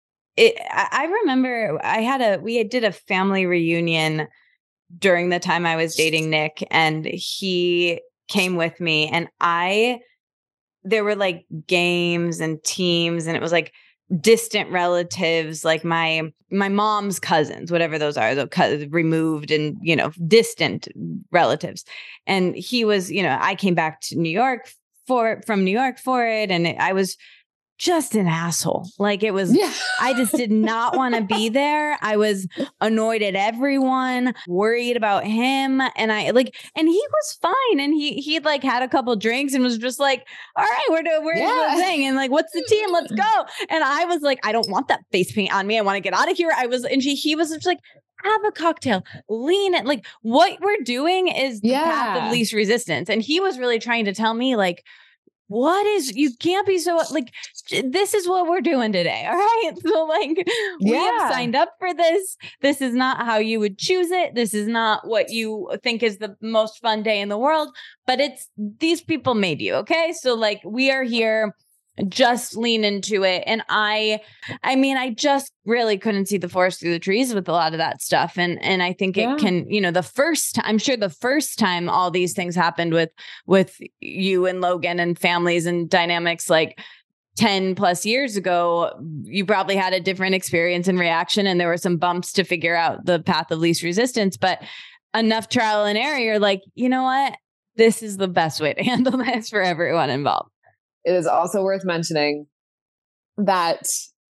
I remember we did a family reunion during the time I was dating Nick, and he came with me, and there were like games and teams, and it was like distant relatives, like my mom's cousins, whatever those are, removed and, distant relatives. And he was, I came back to New York from New York for it. And I was just an asshole. Like, it was, I just did not want to be there. I was annoyed at everyone, worried about him. And and he was fine. And he like had a couple drinks and was just like, all right, where's the thing? And like, what's the team? Let's go. And I was like, I don't want that face paint on me. I want to get out of here. He was just like, have a cocktail, lean it. Like, what we're doing is the path of least resistance. And he was really trying to tell me, like, you can't be so, like, this is what we're doing today. All right. So like, we have signed up for this. This is not how you would choose it. This is not what you think is the most fun day in the world, but these people made you. Okay. So like, we are here, just lean into it. And I mean, I just really couldn't see the forest through the trees with a lot of that stuff. And I think it can, I'm sure the first time all these things happened with you and Logan and families and dynamics, like 10 plus years ago, you probably had a different experience and reaction. And there were some bumps to figure out the path of least resistance, but enough trial and error, you're like, you know what? This is the best way to handle this for everyone involved. It is also worth mentioning that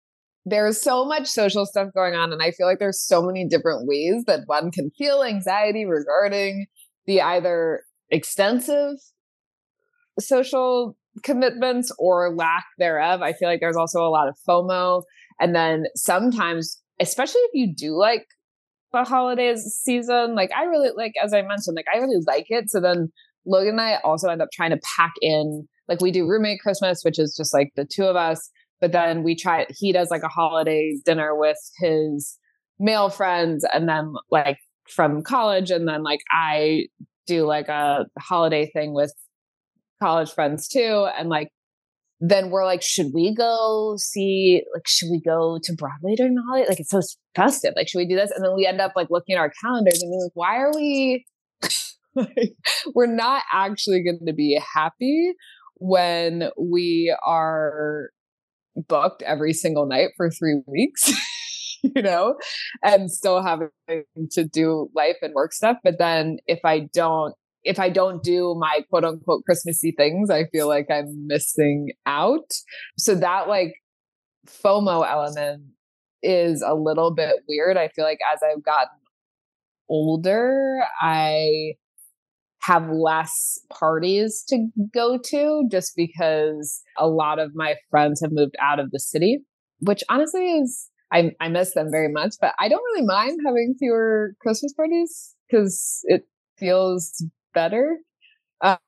there's so much social stuff going on. And I feel like there's so many different ways that one can feel anxiety regarding the either extensive social commitments or lack thereof. I feel like there's also a lot of FOMO. And then sometimes, especially if you do like the holidays season, like I really like, as I mentioned, like I really like it. So then Logan and I also end up trying to pack in, like we do roommate Christmas, which is just like the two of us. But then he does like a holiday dinner with his male friends and then like from college. And then like I do like a holiday thing with college friends too. And like, then we're like, should we go to Broadway during the holiday? Like, it's so festive. Like, should we do this? And then we end up like looking at our calendars and we're like, why are we, like, we're not actually going to be happy when we are booked every single night for 3 weeks, you know, and still having to do life and work stuff. But then if I don't do my quote unquote Christmassy things, I feel like I'm missing out. So that like FOMO element is a little bit weird. I feel like as I've gotten older, I have less parties to go to just because a lot of my friends have moved out of the city, which honestly is, I miss them very much, but I don't really mind having fewer Christmas parties because it feels better. But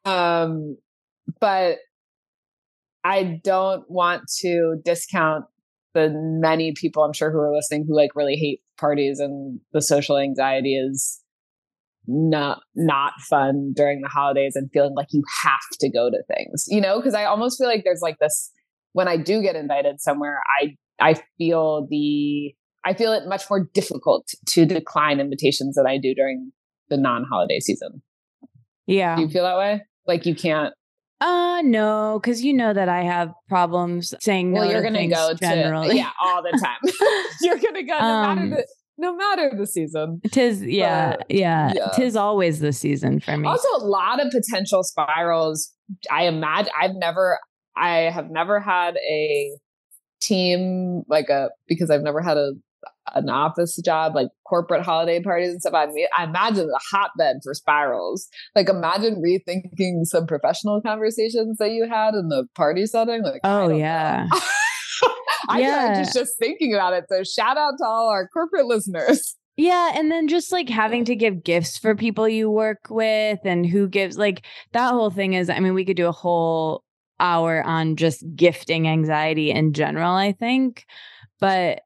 I don't want to discount the many people I'm sure who are listening who like really hate parties, and the social anxiety is not fun during the holidays and feeling like you have to go to things, you know, because I almost feel like there's like this, when I do get invited somewhere, I feel it much more difficult to decline invitations than I do during the non-holiday season. Yeah. Do you feel that way? Like you can't? No, because you know that I have problems saying no. Well, you're going to go generally. all the time. You're going to go no matter the season. Tis tis always the season for me. Also, a lot of potential spirals. I imagine I have never had a team because I've never had an office job, like corporate holiday parties and stuff. I imagine a hotbed for spirals. Like imagine rethinking some professional conversations that you had in the party setting. Like, oh yeah. I'm just thinking about it. So shout out to all our corporate listeners. Yeah. And then just like having to give gifts for people you work with and who gives, like that whole thing is, I mean, we could do a whole hour on just gifting anxiety in general, I think. But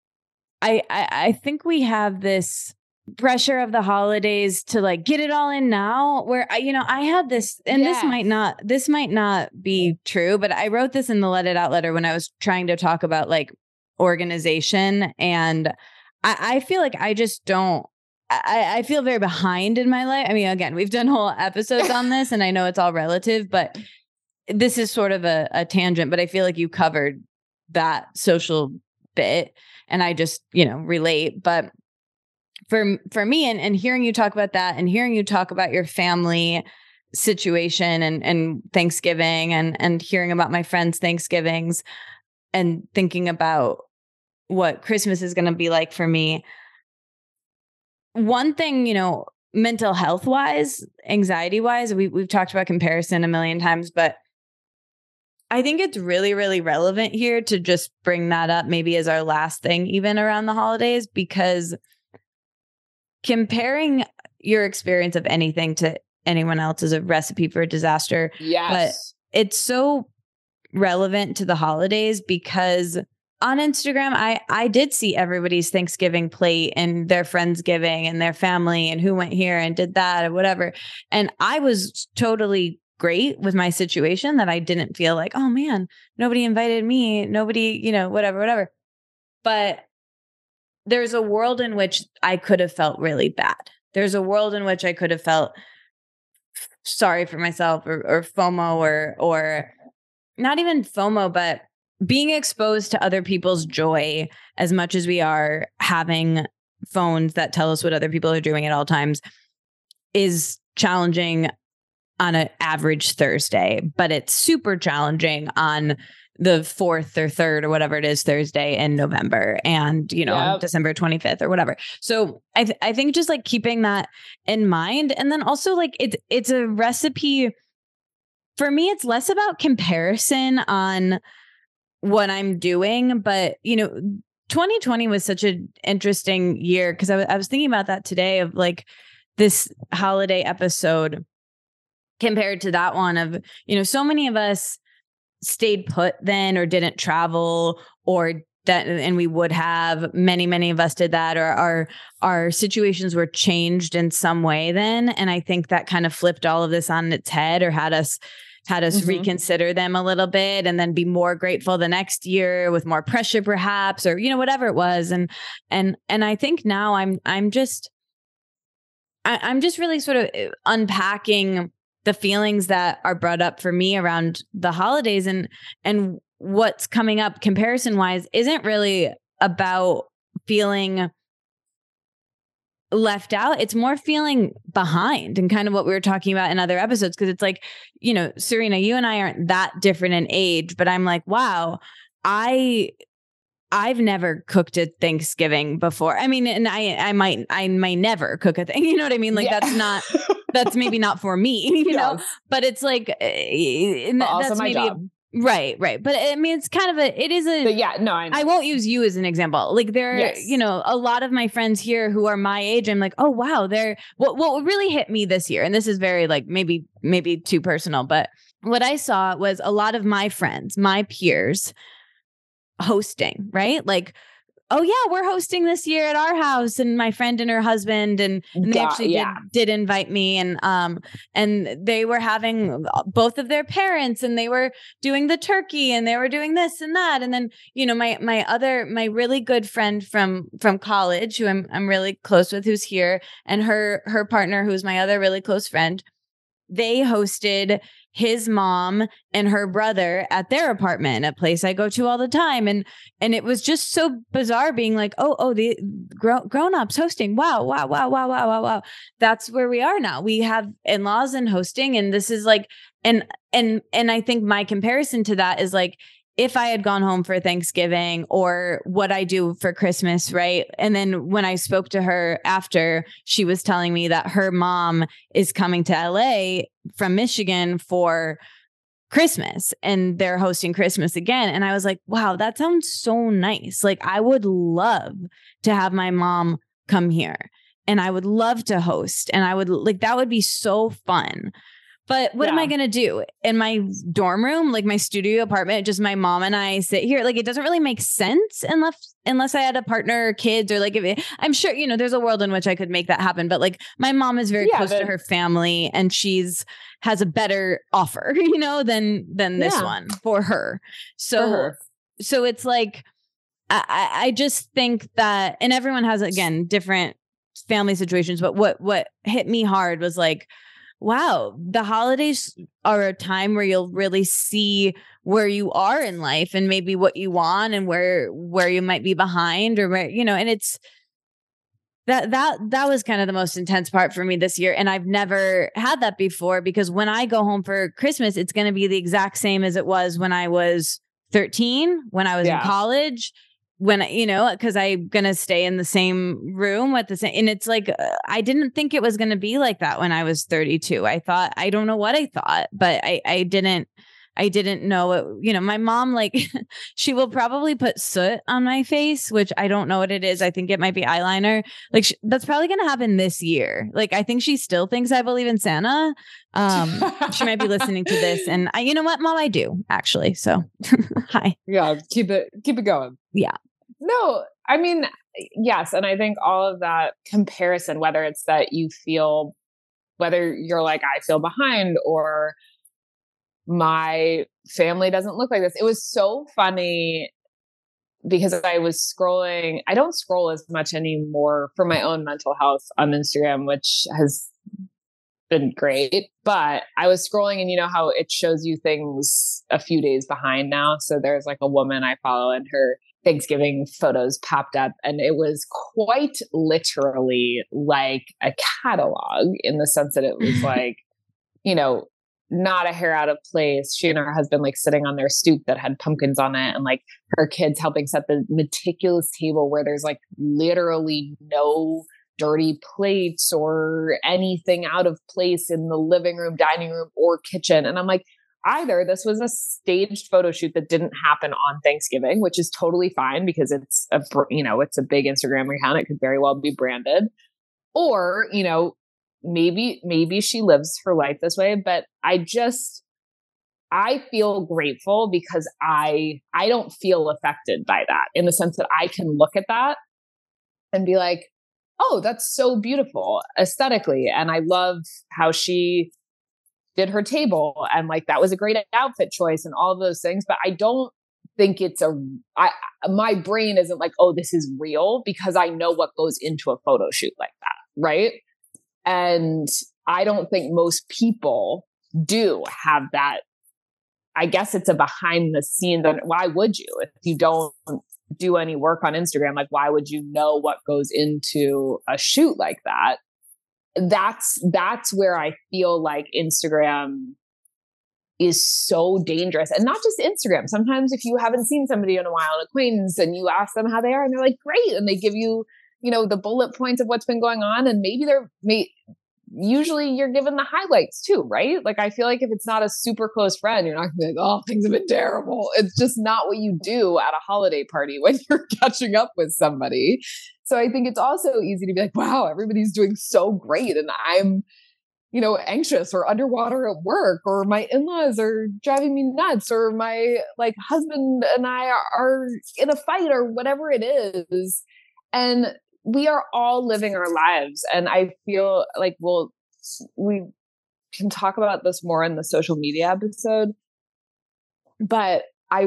I think we have this pressure of the holidays to like get it all in now, where I had this, and this might not be true, but I wrote this in the Let It Out letter when I was trying to talk about like organization, and I feel like I just don't. I feel very behind in my life. I mean, again, we've done whole episodes on this, and I know it's all relative, but this is sort of a tangent. But I feel like you covered that social bit, and I just relate, but. For me and hearing you talk about that and hearing you talk about your family situation and Thanksgiving and hearing about my friends' Thanksgivings and thinking about what Christmas is going to be like for me. One thing, mental health wise, anxiety wise, we've talked about comparison a million times, but I think it's really, really relevant here to just bring that up maybe as our last thing, even around the holidays, because comparing your experience of anything to anyone else is a recipe for disaster. Yes. But it's so relevant to the holidays because on Instagram, I did see everybody's Thanksgiving plate and their Friendsgiving and their family and who went here and did that or whatever. And I was totally great with my situation that I didn't feel like, oh man, nobody invited me. Nobody, whatever. But there's a world in which I could have felt really bad. There's a world in which I could have felt sorry for myself or FOMO or not even FOMO, but being exposed to other people's joy as much as we are having phones that tell us what other people are doing at all times is challenging on an average Thursday, but it's super challenging on the 4th or 3rd or whatever it is Thursday in November, and December 25th or whatever. So I think just like keeping that in mind, and then also like it's a recipe for me. It's less about comparison on what I'm doing, but 2020 was such an interesting year because I was thinking about that today, of like this holiday episode compared to that one of, so many of us stayed put then or didn't travel, or that, and we would have, many of us did that, or our situations were changed in some way then. And I think that kind of flipped all of this on its head, or had us reconsider them a little bit, and then be more grateful the next year with more pressure perhaps, or whatever it was. And I think now I'm just really sort of unpacking the feelings that are brought up for me around the holidays, and what's coming up comparison wise isn't really about feeling left out. It's more feeling behind, and kind of what we were talking about in other episodes. Cause it's like, Serena, you and I aren't that different in age, but I'm like, wow, I've never cooked a Thanksgiving before. I mean, and I might never cook a thing. You know what I mean? Like that's maybe not for me, but it's like, also that's my maybe job. Right. But I mean, it's kind of I won't use you as an example. Like a lot of my friends here who are my age, I'm like, oh, wow, what really hit me this year. And this is very like, maybe too personal, but what I saw was a lot of my friends, my peers hosting, right? Like, oh yeah, we're hosting this year at our house, and my friend and her husband, and they actually did invite me, and they were having both of their parents, and they were doing the turkey, and they were doing this and that, and then my really good friend from college, who I'm really close with, who's here, and her partner, who's my other really close friend, they hosted his mom and her brother at their apartment, a place I go to all the time. And it was just so bizarre being like, oh, the grown-ups hosting. Wow. That's where we are now. We have in-laws and hosting. And this is like, and I think my comparison to that is like, if I had gone home for Thanksgiving, or what I do for Christmas, right? And then when I spoke to her after, she was telling me that her mom is coming to LA from Michigan for Christmas, and they're hosting Christmas again. And I was like, wow, that sounds so nice. Like, I would love to have my mom come here, and I would love to host, and I would like, that would be so fun. But what am I going to do in my dorm room, like my studio apartment, just my mom and I sit here? Like, it doesn't really make sense unless I had a partner or kids, or like, I'm sure, there's a world in which I could make that happen. But like, my mom is very close to her family, and has a better offer, than this one for her. So it's like, I just think that, and everyone has, again, different family situations. But what hit me hard was like, wow, the holidays are a time where you'll really see where you are in life, and maybe what you want, and where you might be behind, or where, and it's that was kind of the most intense part for me this year. And I've never had that before, because when I go home for Christmas, it's going to be the exact same as it was when I was 13, when I was in college, when, because I'm going to stay in the same room with the same, and it's like, I didn't think it was going to be like that when I was 32. I don't know what I thought, but I didn't know it. My mom, like, she will probably put soot on my face, which I don't know what it is. I think it might be eyeliner. Like, that's probably going to happen this year. Like, I think she still thinks I believe in Santa. She might be listening to this, and you know what, Mom, I do actually. So hi. Yeah. Keep it going. Yeah. No, I mean, yes. And I think all of that comparison, whether it's that whether you're like, I feel behind, or my family doesn't look like this. It was so funny because I was scrolling. I don't scroll as much anymore for my own mental health on Instagram, which has been great. But I was scrolling, and you know how it shows you things a few days behind now. So there's like a woman I follow, and her Thanksgiving photos popped up, and it was quite literally like a catalog, in the sense that it was like, not a hair out of place. She and her husband like sitting on their stoop that had pumpkins on it, and like her kids helping set the meticulous table where there's like literally no dirty plates or anything out of place in the living room, dining room, or kitchen. And I'm like, either this was a staged photo shoot that didn't happen on Thanksgiving, which is totally fine because it's a, it's a big Instagram account. It could very well be branded, or, maybe she lives her life this way, but I feel grateful because I don't feel affected by that, in the sense that I can look at that and be like, oh, that's so beautiful aesthetically. And I love how she did her table, and like, that was a great outfit choice and all of those things. But I don't think my brain isn't like, oh, this is real, because I know what goes into a photo shoot like that. Right. And I don't think most people do have that. I guess it's a behind the scenes. Why would you, if you don't do any work on Instagram? Like, why would you know what goes into a shoot like that? That's where I feel like Instagram is so dangerous. And not just Instagram. Sometimes if you haven't seen somebody in a while, an acquaintance, and you ask them how they are, and they're like, great. And they give you, the bullet points of what's been going on. And maybe usually you're given the highlights too, right? Like, I feel like if it's not a super close friend, you're not gonna be like, oh, things have been terrible. It's just not what you do at a holiday party when you're catching up with somebody. So I think it's also easy to be like, wow, everybody's doing so great, and I'm, anxious or underwater at work, or my in-laws are driving me nuts, or my like husband and I are in a fight, or whatever it is. And we are all living our lives. And I feel like we can talk about this more in the social media episode, but I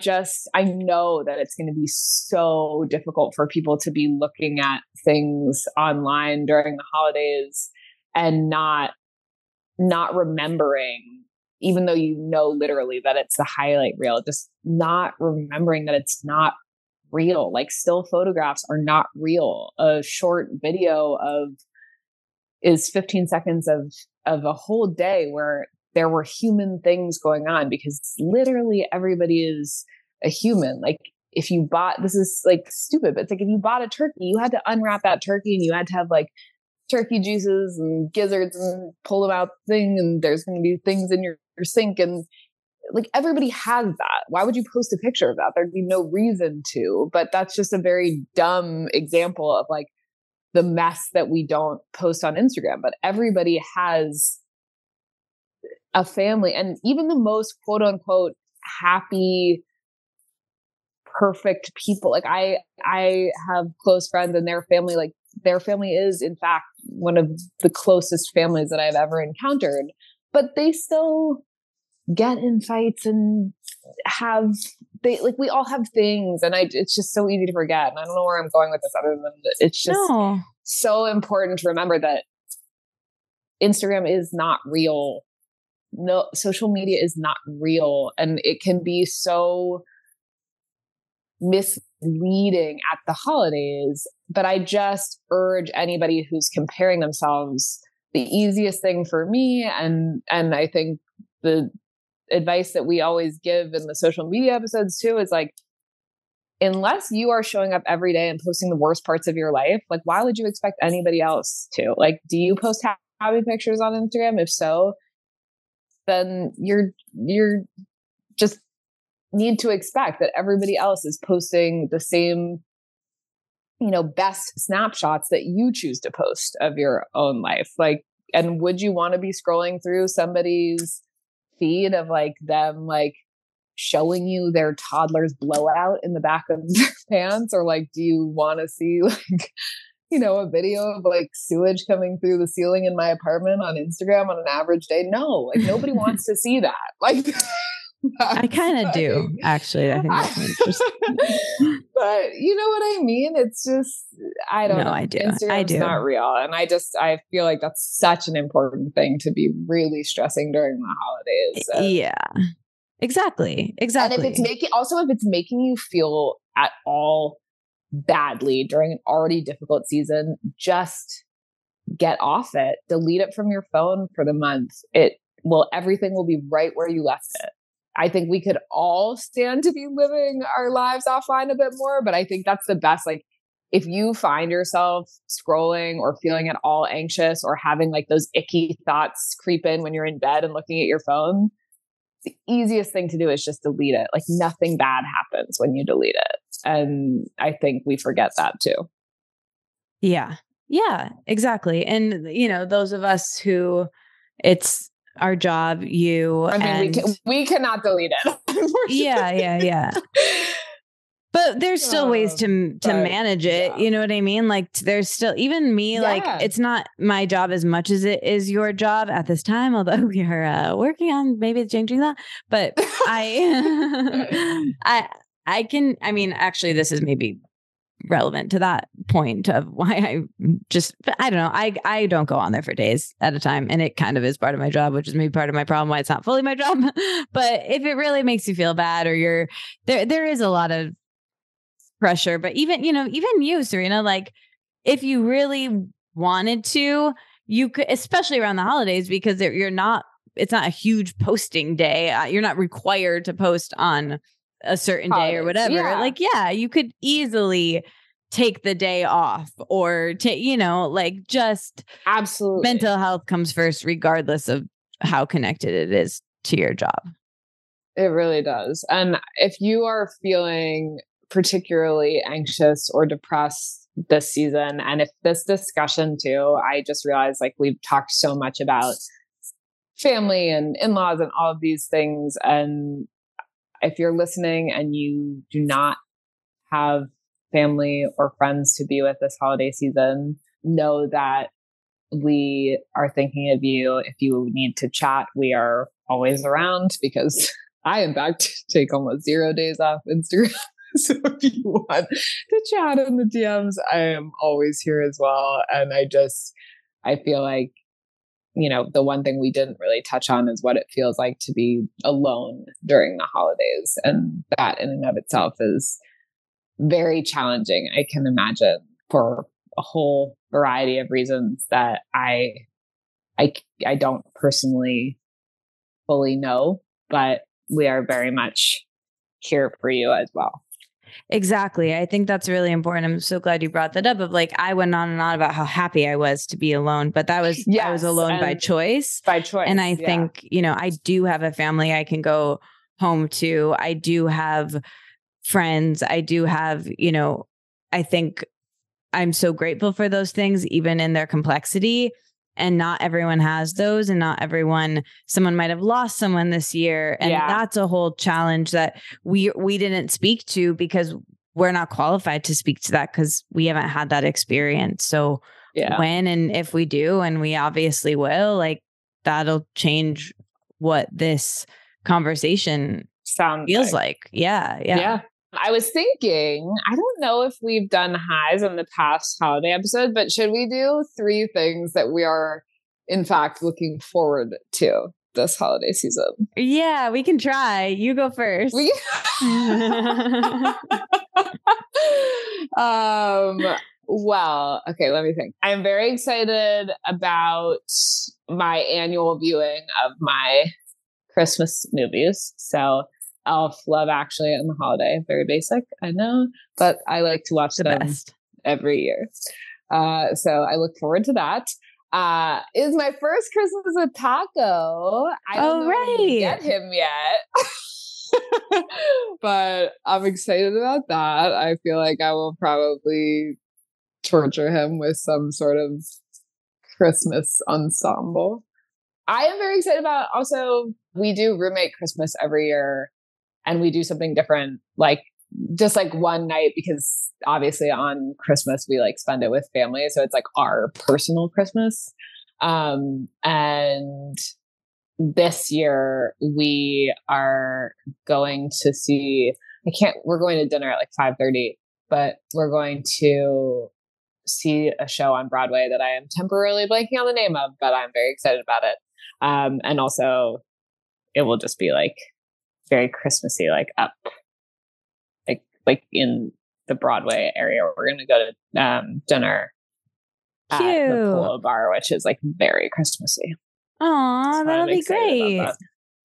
know that it's going to be so difficult for people to be looking at things online during the holidays and not remembering, even though literally that it's the highlight reel, just not remembering that it's not real. Like, still photographs are not real. A short video is 15 seconds of a whole day where there were human things going on, because literally everybody is a human. Like, if you bought, this is like stupid, but it's like, if you bought a turkey, you had to unwrap that turkey, and you had to have like turkey juices and gizzards and pull them out thing. And there's going to be things in your sink, and like, everybody has that. Why would you post a picture of that? There'd be no reason to. But that's just a very dumb example of like the mess that we don't post on Instagram. But everybody has a family, and even the most quote unquote happy, perfect people. Like, I have close friends, and their family is in fact one of the closest families that I've ever encountered, but they still get in fights and we all have things, and it's just so easy to forget. And I don't know where I'm going with this, other than it's just so important to remember that Instagram is not real. No, social media is not real, and it can be so misleading at the holidays. But I just urge anybody who's comparing themselves, the easiest thing for me, and I think the advice that we always give in the social media episodes too, is like, unless you are showing up every day and posting the worst parts of your life, like, why would you expect anybody else to? Like, do you post happy pictures on Instagram? If so, then you're just need to expect that everybody else is posting the same, best snapshots that you choose to post of your own life. Like, and would you want to be scrolling through somebody's feed of like them like showing you their toddler's blowout in the back of their pants? Or like, do you want to see like, a video of like sewage coming through the ceiling in my apartment on Instagram on an average day? No, like, nobody wants to see that. Like, I kind of do, actually. I think that's interesting. But you know what I mean? It's just, I don't know. I do. Instagram's not real. And I feel like that's such an important thing to be really stressing during the holidays. Yeah, exactly. And if it's making you feel at all badly during an already difficult season, just get off it. Delete it from your phone for the month. everything will be right where you left it. I think we could all stand to be living our lives offline a bit more, but I think that's the best. Like, if you find yourself scrolling or feeling at all anxious or having like those icky thoughts creep in when you're in bed and looking at your phone, the easiest thing to do is just delete it. Like, nothing bad happens when you delete it. And I think we forget that too. Yeah. Yeah, exactly. And, those of us who it's our job, we cannot delete it. Yeah. But there's still ways to manage it. Yeah. You know what I mean? Like, there's still, even me, like, it's not my job as much as it is your job at this time, although we are working on maybe changing that. But actually, this is maybe relevant to that point of why I don't know. I don't go on there for days at a time, and it kind of is part of my job, which is maybe part of my problem why it's not fully my job. But if it really makes you feel bad, or there is a lot of pressure. But even you, Serena, like, if you really wanted to, you could, especially around the holidays, because it's not a huge posting day. You're not required to post on a certain day or whatever. Yeah. Like, you could easily take the day off, or just absolutely, mental health comes first, regardless of how connected it is to your job. It really does. And if you are feeling particularly anxious or depressed this season, and if this discussion too, I just realized, like, we've talked so much about family and in-laws and all of these things, and if you're listening and you do not have family or friends to be with this holiday season, know that we are thinking of you. If you need to chat, we are always around, because I, in fact, take almost 0 days off Instagram. So if you want to chat in the DMs, I am always here as well. And I feel like, the one thing we didn't really touch on is what it feels like to be alone during the holidays. And that in and of itself is very challenging, I can imagine, for a whole variety of reasons that I don't personally fully know, but we are very much here for you as well. Exactly. I think that's really important. I'm so glad you brought that up. Of like, I went on and on about how happy I was to be alone, but I was alone by choice. By choice. And I think, I do have a family I can go home to. I do have friends. I do have, I think I'm so grateful for those things, even in their complexity. And not everyone has those, and not someone might have lost someone this year. And that's a whole challenge that we didn't speak to, because we're not qualified to speak to that, because we haven't had that experience. So when and if we do, and we obviously will, like, that'll change what this conversation feels like. Yeah. I was thinking, I don't know if we've done highs on the past holiday episode, but should we do 3 things that we are, in fact, looking forward to this holiday season? Yeah, we can try. You go first. Well, okay, let me think. I'm very excited about my annual viewing of my Christmas movies. So Elf, Love Actually, and The Holiday. Very basic, I know, but I like to watch them every year. So I look forward to that. Is my first Christmas with Taco. I don't know if we get him yet. But I'm excited about that. I feel like I will probably torture him with some sort of Christmas ensemble. I am very excited about, also, we do roommate Christmas every year. And we do something different, like just like one night, because obviously on Christmas we like spend it with family. So it's like our personal Christmas. And this year we are going to see, we're going to dinner at like 5:30, but we're going to see a show on Broadway that I am temporarily blanking on the name of, but I'm very excited about it. And also it will just be like very Christmassy, like up, like in the Broadway area. We're going to go to dinner at the Polo Bar, which is like very Christmassy. Oh, So that'll I'm be excited about great. that.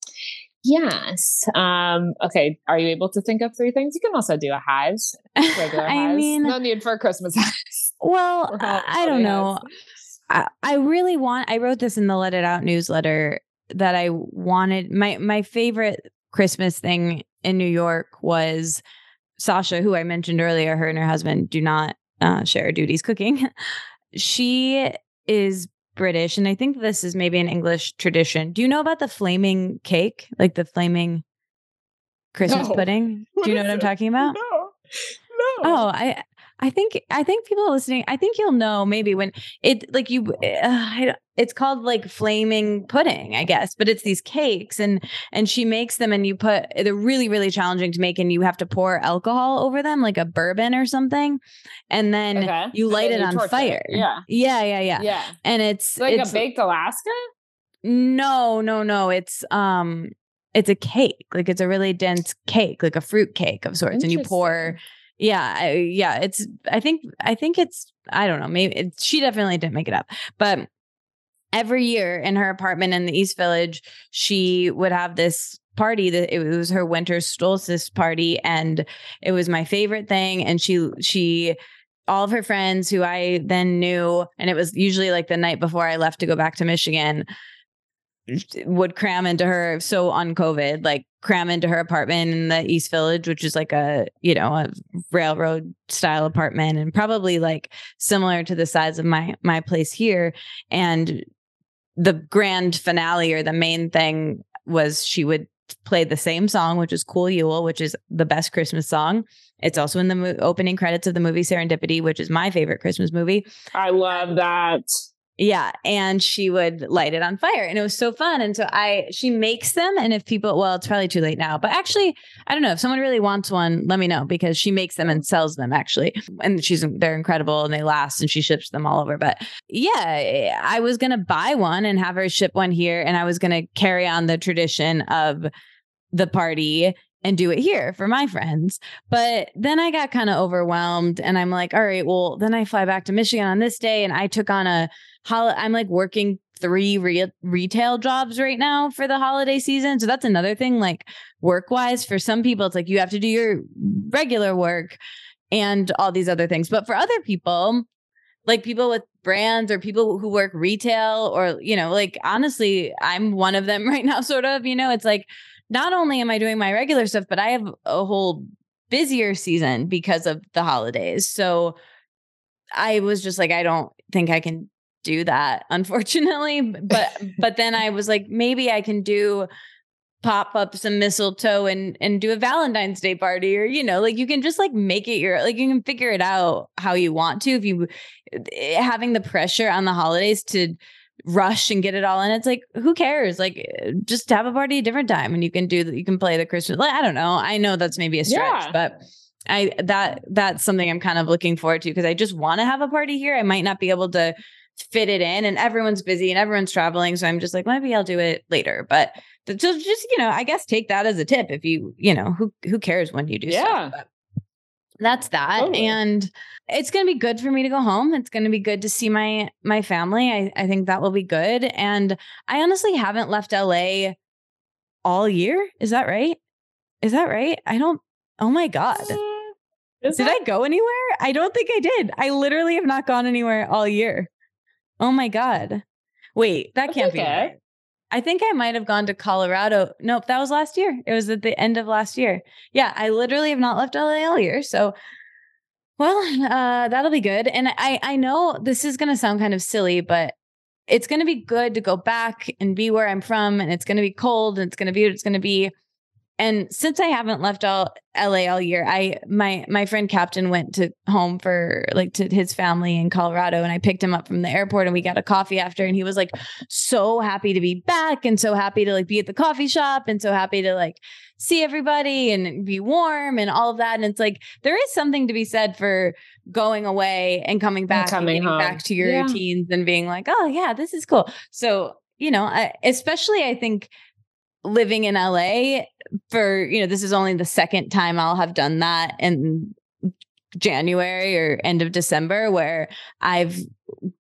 Yes. Okay. Are you able to think of 3 things? You can also do a hives, regular I hives. mean, No need for a Christmas hives. well, Or I don't holiday know. hives. I really I wrote this in the Let It Out newsletter that I wanted my favorite Christmas thing in New York was Sasha, who I mentioned earlier. Her and her husband do not share duties cooking. She is British, and I think this is maybe an English tradition. Do you know about the flaming cake, like the flaming Christmas No. pudding? Do you know what I'm talking about? No. Oh, I think people listening, I think you'll know maybe when it like you it's called like flaming pudding, I guess, but it's these cakes and she makes them and they're really really challenging to make and you have to pour alcohol over them like a bourbon or something and then you light it on fire. Yeah. Yeah. And it's like a baked Alaska? No. It's a cake. Like it's a really dense cake, like a fruit cake of sorts and you pour it's I think it's I don't know, maybe she definitely didn't make it up, but every year in her apartment in the East Village she would have this party that it was her winter solstice party and it was my favorite thing and she all of her friends who I then knew and it was usually like the night before I left to go back to Michigan would cram into her on COVID, like cram into her apartment in the East Village, which is like a railroad style apartment and probably like similar to the size of my place here. And the grand finale or the main thing was she would play the same song, which is Cool Yule, which is the best Christmas song. It's also in the opening credits of the movie Serendipity, which is my favorite Christmas movie. I love that. Yeah. And she would light it on fire and it was so fun. And so she makes them. And if people, well, it's probably too late now, but actually, I don't know if someone really wants one, let me know because she makes them and sells them actually. And they're incredible and they last and she ships them all over. But yeah, I was going to buy one and have her ship one here. And I was going to carry on the tradition of the party and do it here for my friends. But then I got kind of overwhelmed and I'm like, all right, well, then I fly back to Michigan on this day and I took on I'm like working 3 retail jobs right now for the holiday season. So that's another thing, like work wise for some people, it's like you have to do your regular work and all these other things. But for other people, like people with brands or people who work retail or, like honestly, I'm one of them right now, sort of, it's like, not only am I doing my regular stuff, but I have a whole busier season because of the holidays. So I was just like, I don't think I can do that, unfortunately. But then I was like, maybe I can pop up some mistletoe and do a Valentine's Day party or, like you can just like make it you can figure it out how you want to. If you having the pressure on the holidays to rush and get it all in, it's like, who cares? Like just have a party a different time and you can play the Christmas. Like, I don't know. I know that's maybe a stretch, but that's something I'm kind of looking forward to because I just want to have a party here. I might not be able to fit it in and everyone's busy and everyone's traveling. So I'm just like, maybe I'll do it later. But just, I guess take that as a tip if you who cares when you do stuff. But that's that. Totally. And it's going to be good for me to go home. It's going to be good to see my family. I think that will be good. And I honestly haven't left LA all year. Is that right? I don't, oh my God. Did I go anywhere? I don't think I did. I literally have not gone anywhere all year. Oh my God. Wait, that can't be right. I think I might have gone to Colorado. Nope, that was last year. It was at the end of last year. Yeah, I literally have not left LA all year. So, well, that'll be good. And I know this is going to sound kind of silly, but it's going to be good to go back and be where I'm from. And it's going to be cold and it's going to be what it's going to be. And since I haven't left LA all year, my friend Captain went home for to his family in Colorado, and I picked him up from the airport and we got a coffee after, and he was like so happy to be back and so happy to be at the coffee shop and so happy to see everybody and be warm and all of that. And it's like there is something to be said for going away and coming back and getting back to your routines and being like, oh yeah, this is cool. So, especially I think living in LA for, this is only the second time I'll have done that in January or end of December where I've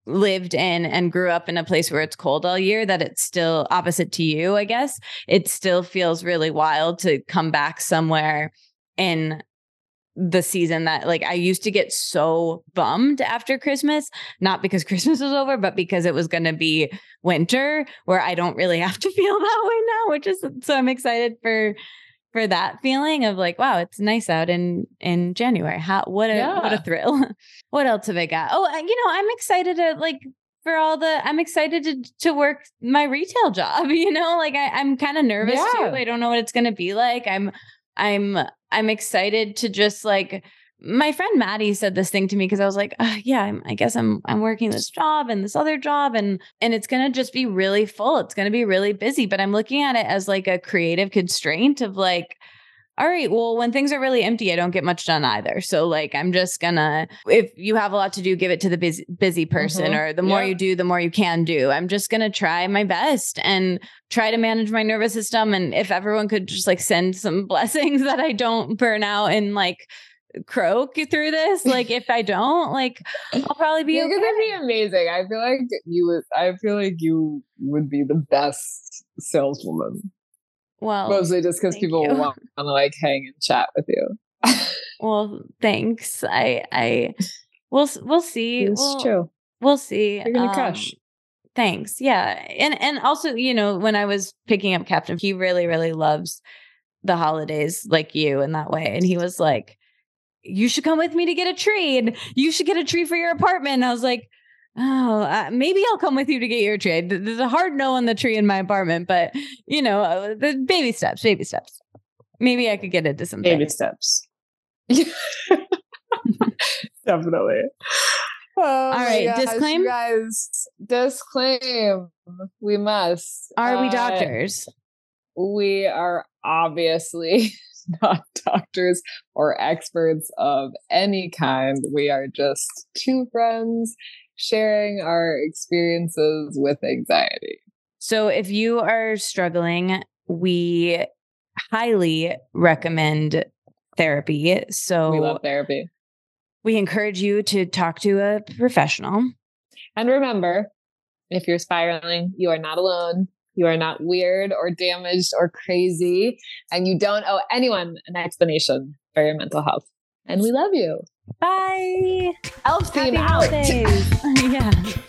lived in and grew up in a place where it's cold all year, that it's still opposite to you, I guess. It still feels really wild to come back somewhere in the season that, like, I used to get so bummed after Christmas, not because Christmas was over, but because it was going to be winter, where I don't really have to feel that way now, which is, so I'm excited for that feeling of like, wow, it's nice out in January. What a thrill. What else have I got? Oh, I'm excited I'm excited to work my retail job, like I'm kind of nervous too. I don't know what it's going to be like. I'm excited to just like, my friend Maddie said this thing to me because I was like, I guess I'm working this job and this other job and it's going to just be really full. It's going to be really busy, but I'm looking at it as like a creative constraint of like, all right, well, when things are really empty, I don't get much done either. So like, I'm just gonna, if you have a lot to do, give it to the busy person, or the more you do, the more you can do. I'm just going to try my best and try to manage my nervous system. And if everyone could just like send some blessings that I don't burn out and like croak through this, like if I don't, like I'll probably be You're gonna be amazing. I feel like you would be the best saleswoman. Well, mostly just because people want to like hang and chat with you. Well, thanks. We'll see. It's true. We'll see. You're gonna crush. Thanks. Yeah. And also, when I was picking up Captain, he really, really loves the holidays like you in that way. And he was like, you should come with me to get a tree, and you should get a tree for your apartment. And I was like, maybe I'll come with you to get your tree. There's a hard no on the tree in my apartment, but the baby steps. Maybe I could get into some baby steps. Definitely. All right. Gosh, disclaim. Guys, disclaim. We must. Are we doctors? We are obviously not doctors or experts of any kind. We are just two friends sharing our experiences with anxiety. So if you are struggling, we highly recommend therapy. So we love therapy. We encourage you to talk to a professional. And remember, if you're spiraling, you are not alone. You are not weird or damaged or crazy, and you don't owe anyone an explanation for your mental health. And we love you. Bye. Elf theme out. Yeah.